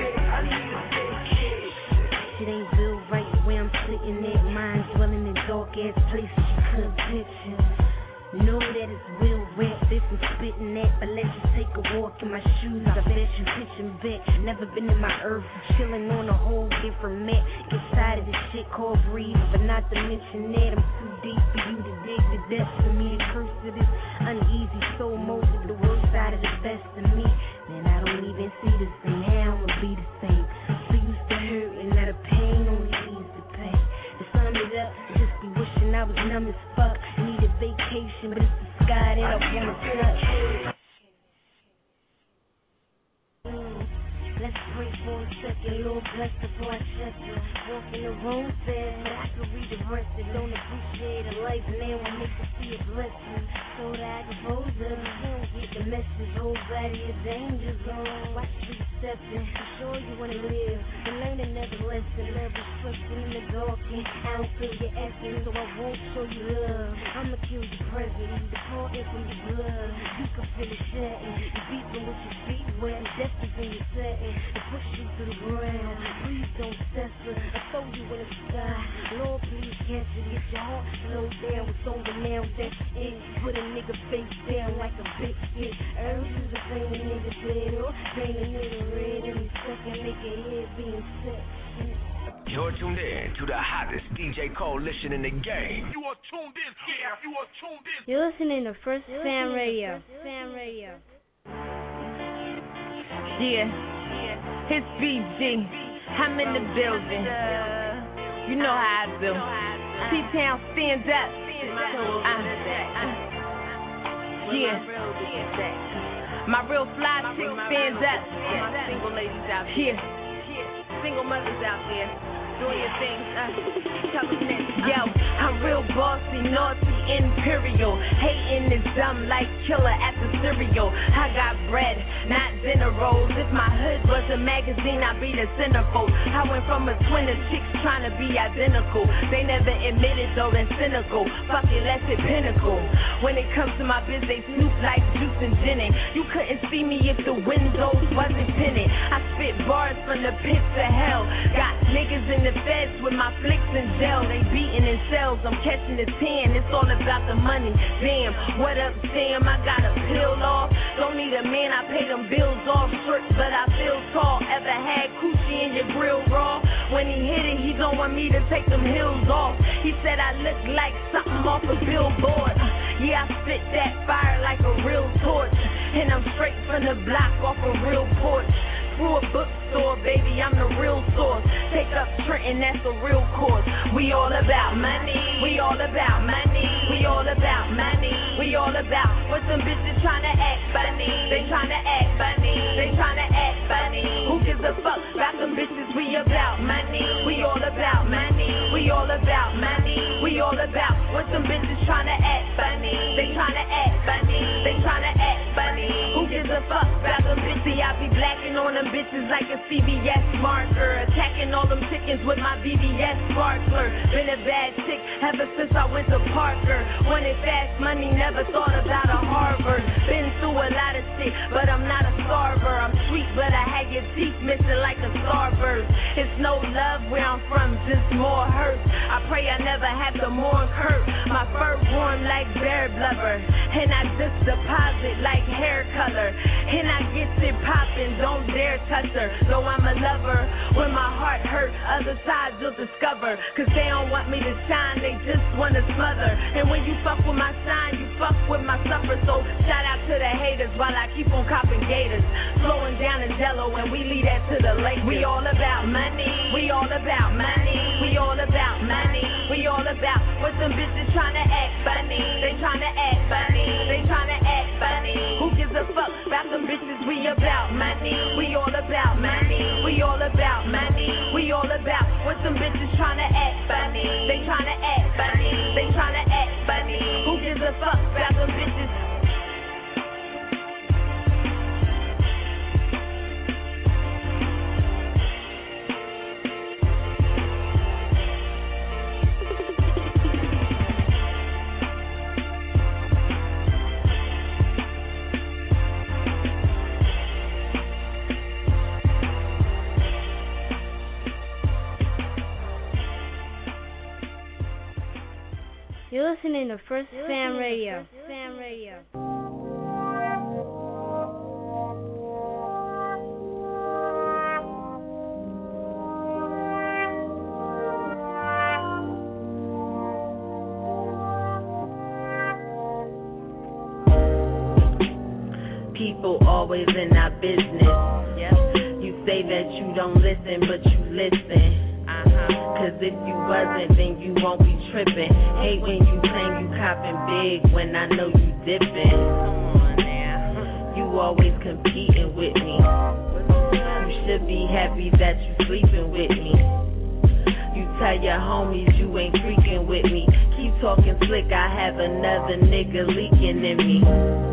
Shit ain't real right where I'm sitting at. Mind dwelling in dark ass places you couldn't picture. Know that it's real rap, this I'm spitting at. But let you take a walk in my shoes, I bet you pitching back. Never been in my earth, chilling on a whole different mat. Get tired of this shit called breathe, but not to mention that I'm too deep for you to dig the depths of me. The curse of this uneasy soul, most of the worst side of the best of me. Man, I don't even see the same, how I'ma be the same. So used to hurt and now the pain only seems to pay. To sum it up, just be wishing I was numb as fuck. Need a vacation, but it's the sky that I wanna touch. Let's break for a second, little bless before I shut you. Walk in the room, said, but I could reach the rest that don't appreciate a life now and make it see a blessing. So that I can pose up, you don't get the message. Whole body is danger zone. Watch you stepping, I'm sure you wanna live and learn another lesson. Love is trusting in the dark, and I don't feel your essence, so I won't show you love. I'ma kill your presence, departing from your blood. You can feel it shedding, you beating with your feet wet, death is in your setting, to push you to the ground. Please don't censor, I throw you in the sky. Lord, please cancel, get your heart slowed down. It's over now, that's it. Put a nigga face down like a big stick. Earth is a thing, a nigga dead, or paint a nigga red in a second, make a head being set. You're tuned in to the hottest DJ coalition in the game. You are tuned in, yeah, you are tuned in. You're listening to First Fam Radio. Fam Radio. Yeah, it's BG. I'm in the building. You know how I do. T-Town stand up. Yeah. My real fly chick stand up. My single ladies out here. Single mothers out there. Doing your thing. Yo, I'm real bossy, naughty, imperial. Hating is dumb like killer at the cereal. I got bread, not dinner rolls. If my hood was a magazine, I'd be the centerfold. I went from a twin to chicks trying to be identical. They never admitted though, they're cynical. Fuck it, let's hit pinnacle. When it comes to my biz, they snoop like juice and gin. You couldn't see me if the windows wasn't tinted. I spit bars from the pits of hell. Got niggas in the feds with my flicks and gel. They beating in cells, I'm catching the 10. It's all about the money. Damn, what up, Sam? I got a pill off. Don't need a man, I pay them bills off. Short, but I feel tall. Ever had coochie in your grill raw? When he hit it, he don't want me to take them heels off. He said I look like something off a billboard. Yeah, I spit that fire like a real torch. And I'm straight from the block off a real porch. Through a bookstore, baby, I'm the real source. Take up Trenton, that's the real course. We all about money. We all about money. We all about money. We all about what some bitches tryna act funny. They tryna act funny. They tryna act funny. Who gives a fuck about them bitches? We about money. We all about money. We all about money. We all about what some bitches tryna act funny. They tryna act funny. They tryna act funny. Who gives a fuck about them bitches? I be blacking on them bitches like a CVS marker. Attacking all them chickens with my BBS sparkler. Been a bad chick ever since I went to Parker. Wanted fast money, never thought about a Harvard. Been through a lot of shit, but I'm not a starver. I'm sweet, but I had your teeth missing like a starburst. It's no love where I'm from, just more hurt. I pray I never have to mourn Kurt. My fur warm like bear blubber, and I just deposit like hair color. And I get it poppin', don't dare touch her. Though I'm a lover, when my heart hurt, other sides you'll discover. Cause they don't want me to shine, they just wanna smother. And when you fuck with my shine, you fuck with my suffer. So shout out to the haters while I keep on copping gators. Slowing down in Jello and we leave that to the lake. We all about money. We all about money. We all about money. We all about what some bitches tryna act funny. They tryna act funny. They tryna act funny. Who gives a fuck about them bitches? We about money. We all about money. We all about money. We all about what some bitches tryna act funny. They tryna act funny. They tryna act funny. Who gives a fuck about them bitches? You're listening to First Fam Radio. Fam Radio. People always in our business. You say that you don't listen, but you listen. Cause if you wasn't, then you won't be tripping. Hate when you claim you copping big when I know you dipping. Come on now. You always competing with me. You should be happy that you sleeping with me. You Tell your homies you ain't freaking with me. Keep talking slick, I have another nigga leaking in me.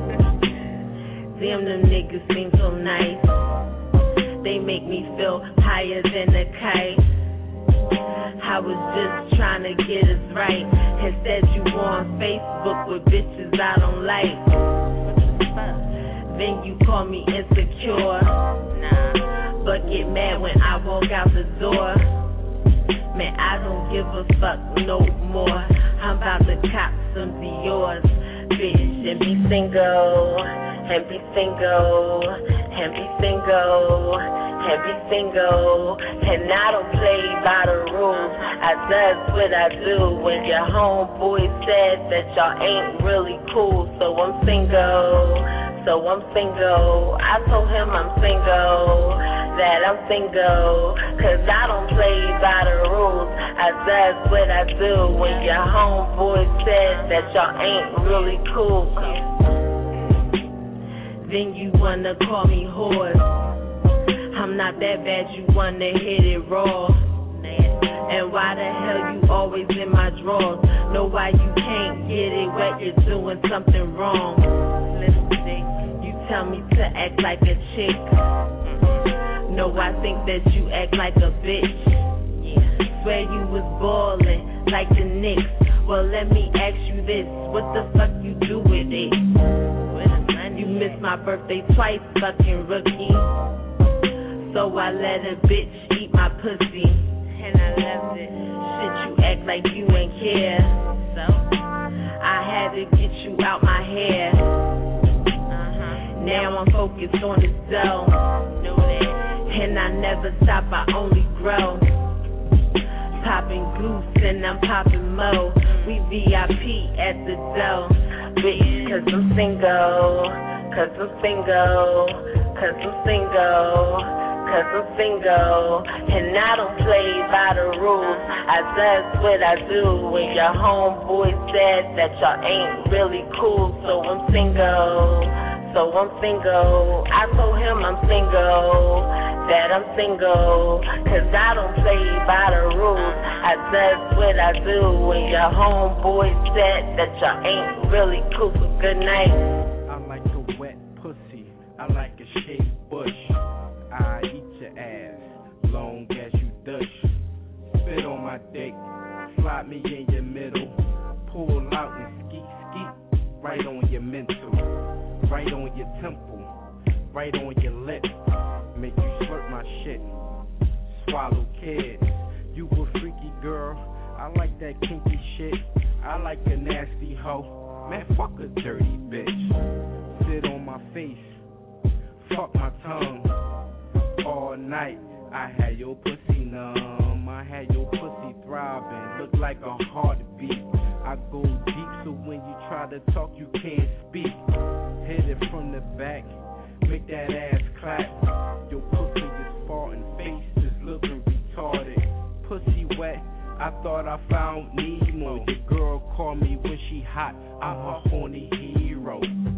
Damn, them niggas seem so nice. They make me feel higher than a kite. I was just trying to get us right. Instead you on Facebook with bitches I don't like. Then you call me insecure. But get mad when I walk out the door. Man, I don't give a fuck no more. I'm about to cop some Dior's, bitch, and be single, and be single, and be single, and be single. And I don't play by the rules. I does what I do. When your homeboy said that y'all ain't really cool, so I'm single. So I'm single. I told him I'm single, that I'm single, cause I don't play by the rules. I does what I do. When your homeboy said that y'all ain't really cool, then you wanna call me whore. I'm not that bad, you wanna hit it raw. And why the hell you always in my drawers? Know why you can't get it wet, you're doing something wrong. Listen, you tell me to act like a chick. No, I think that you act like a bitch. Swear you was ballin' like the Knicks. Well, let me ask you this, what the fuck you do with it? You missed my birthday twice, fucking rookie. So I let a bitch eat my pussy, and I loved it. Shit, you act like you ain't care. So I had to get you out my hair. Now I'm focused on this dough. Know that. And I never stop, I only grow. Popping goose and I'm popping mo. We VIP at the dough. Bitch, cause I'm single. Cause I'm single. Cause I'm single. Cause I'm single. And I don't play by the rules. I does what I do. When your homeboy said that y'all ain't really cool, so I'm single. So I'm single. I told him I'm single, that I'm single, cause I don't play by the rules. I does what I do. When your homeboy said that y'all ain't really cool, so good night. I like a wet pussy, I like a shaved bush. I eat your ass, long as you dush. Spit on my dick, slide me in your middle. Pull out and skeet, right on your mental. Right on your temple, right on your lip. Make you slurp my shit, swallow kids. You a freaky girl, I like that kinky shit. I like a nasty hoe, man, fuck a dirty bitch. Sit on my face, fuck my tongue. All night, I had your pussy numb. I had your pussy throbbing, look like a heartbeat. I go deep, so when you try to talk, you can't speak. Hit it from the back, make that ass clap. Your pussy is farting, face is looking retarded. Pussy wet, I thought I found Nemo. Your girl called me when she hot, I'm her horny hero.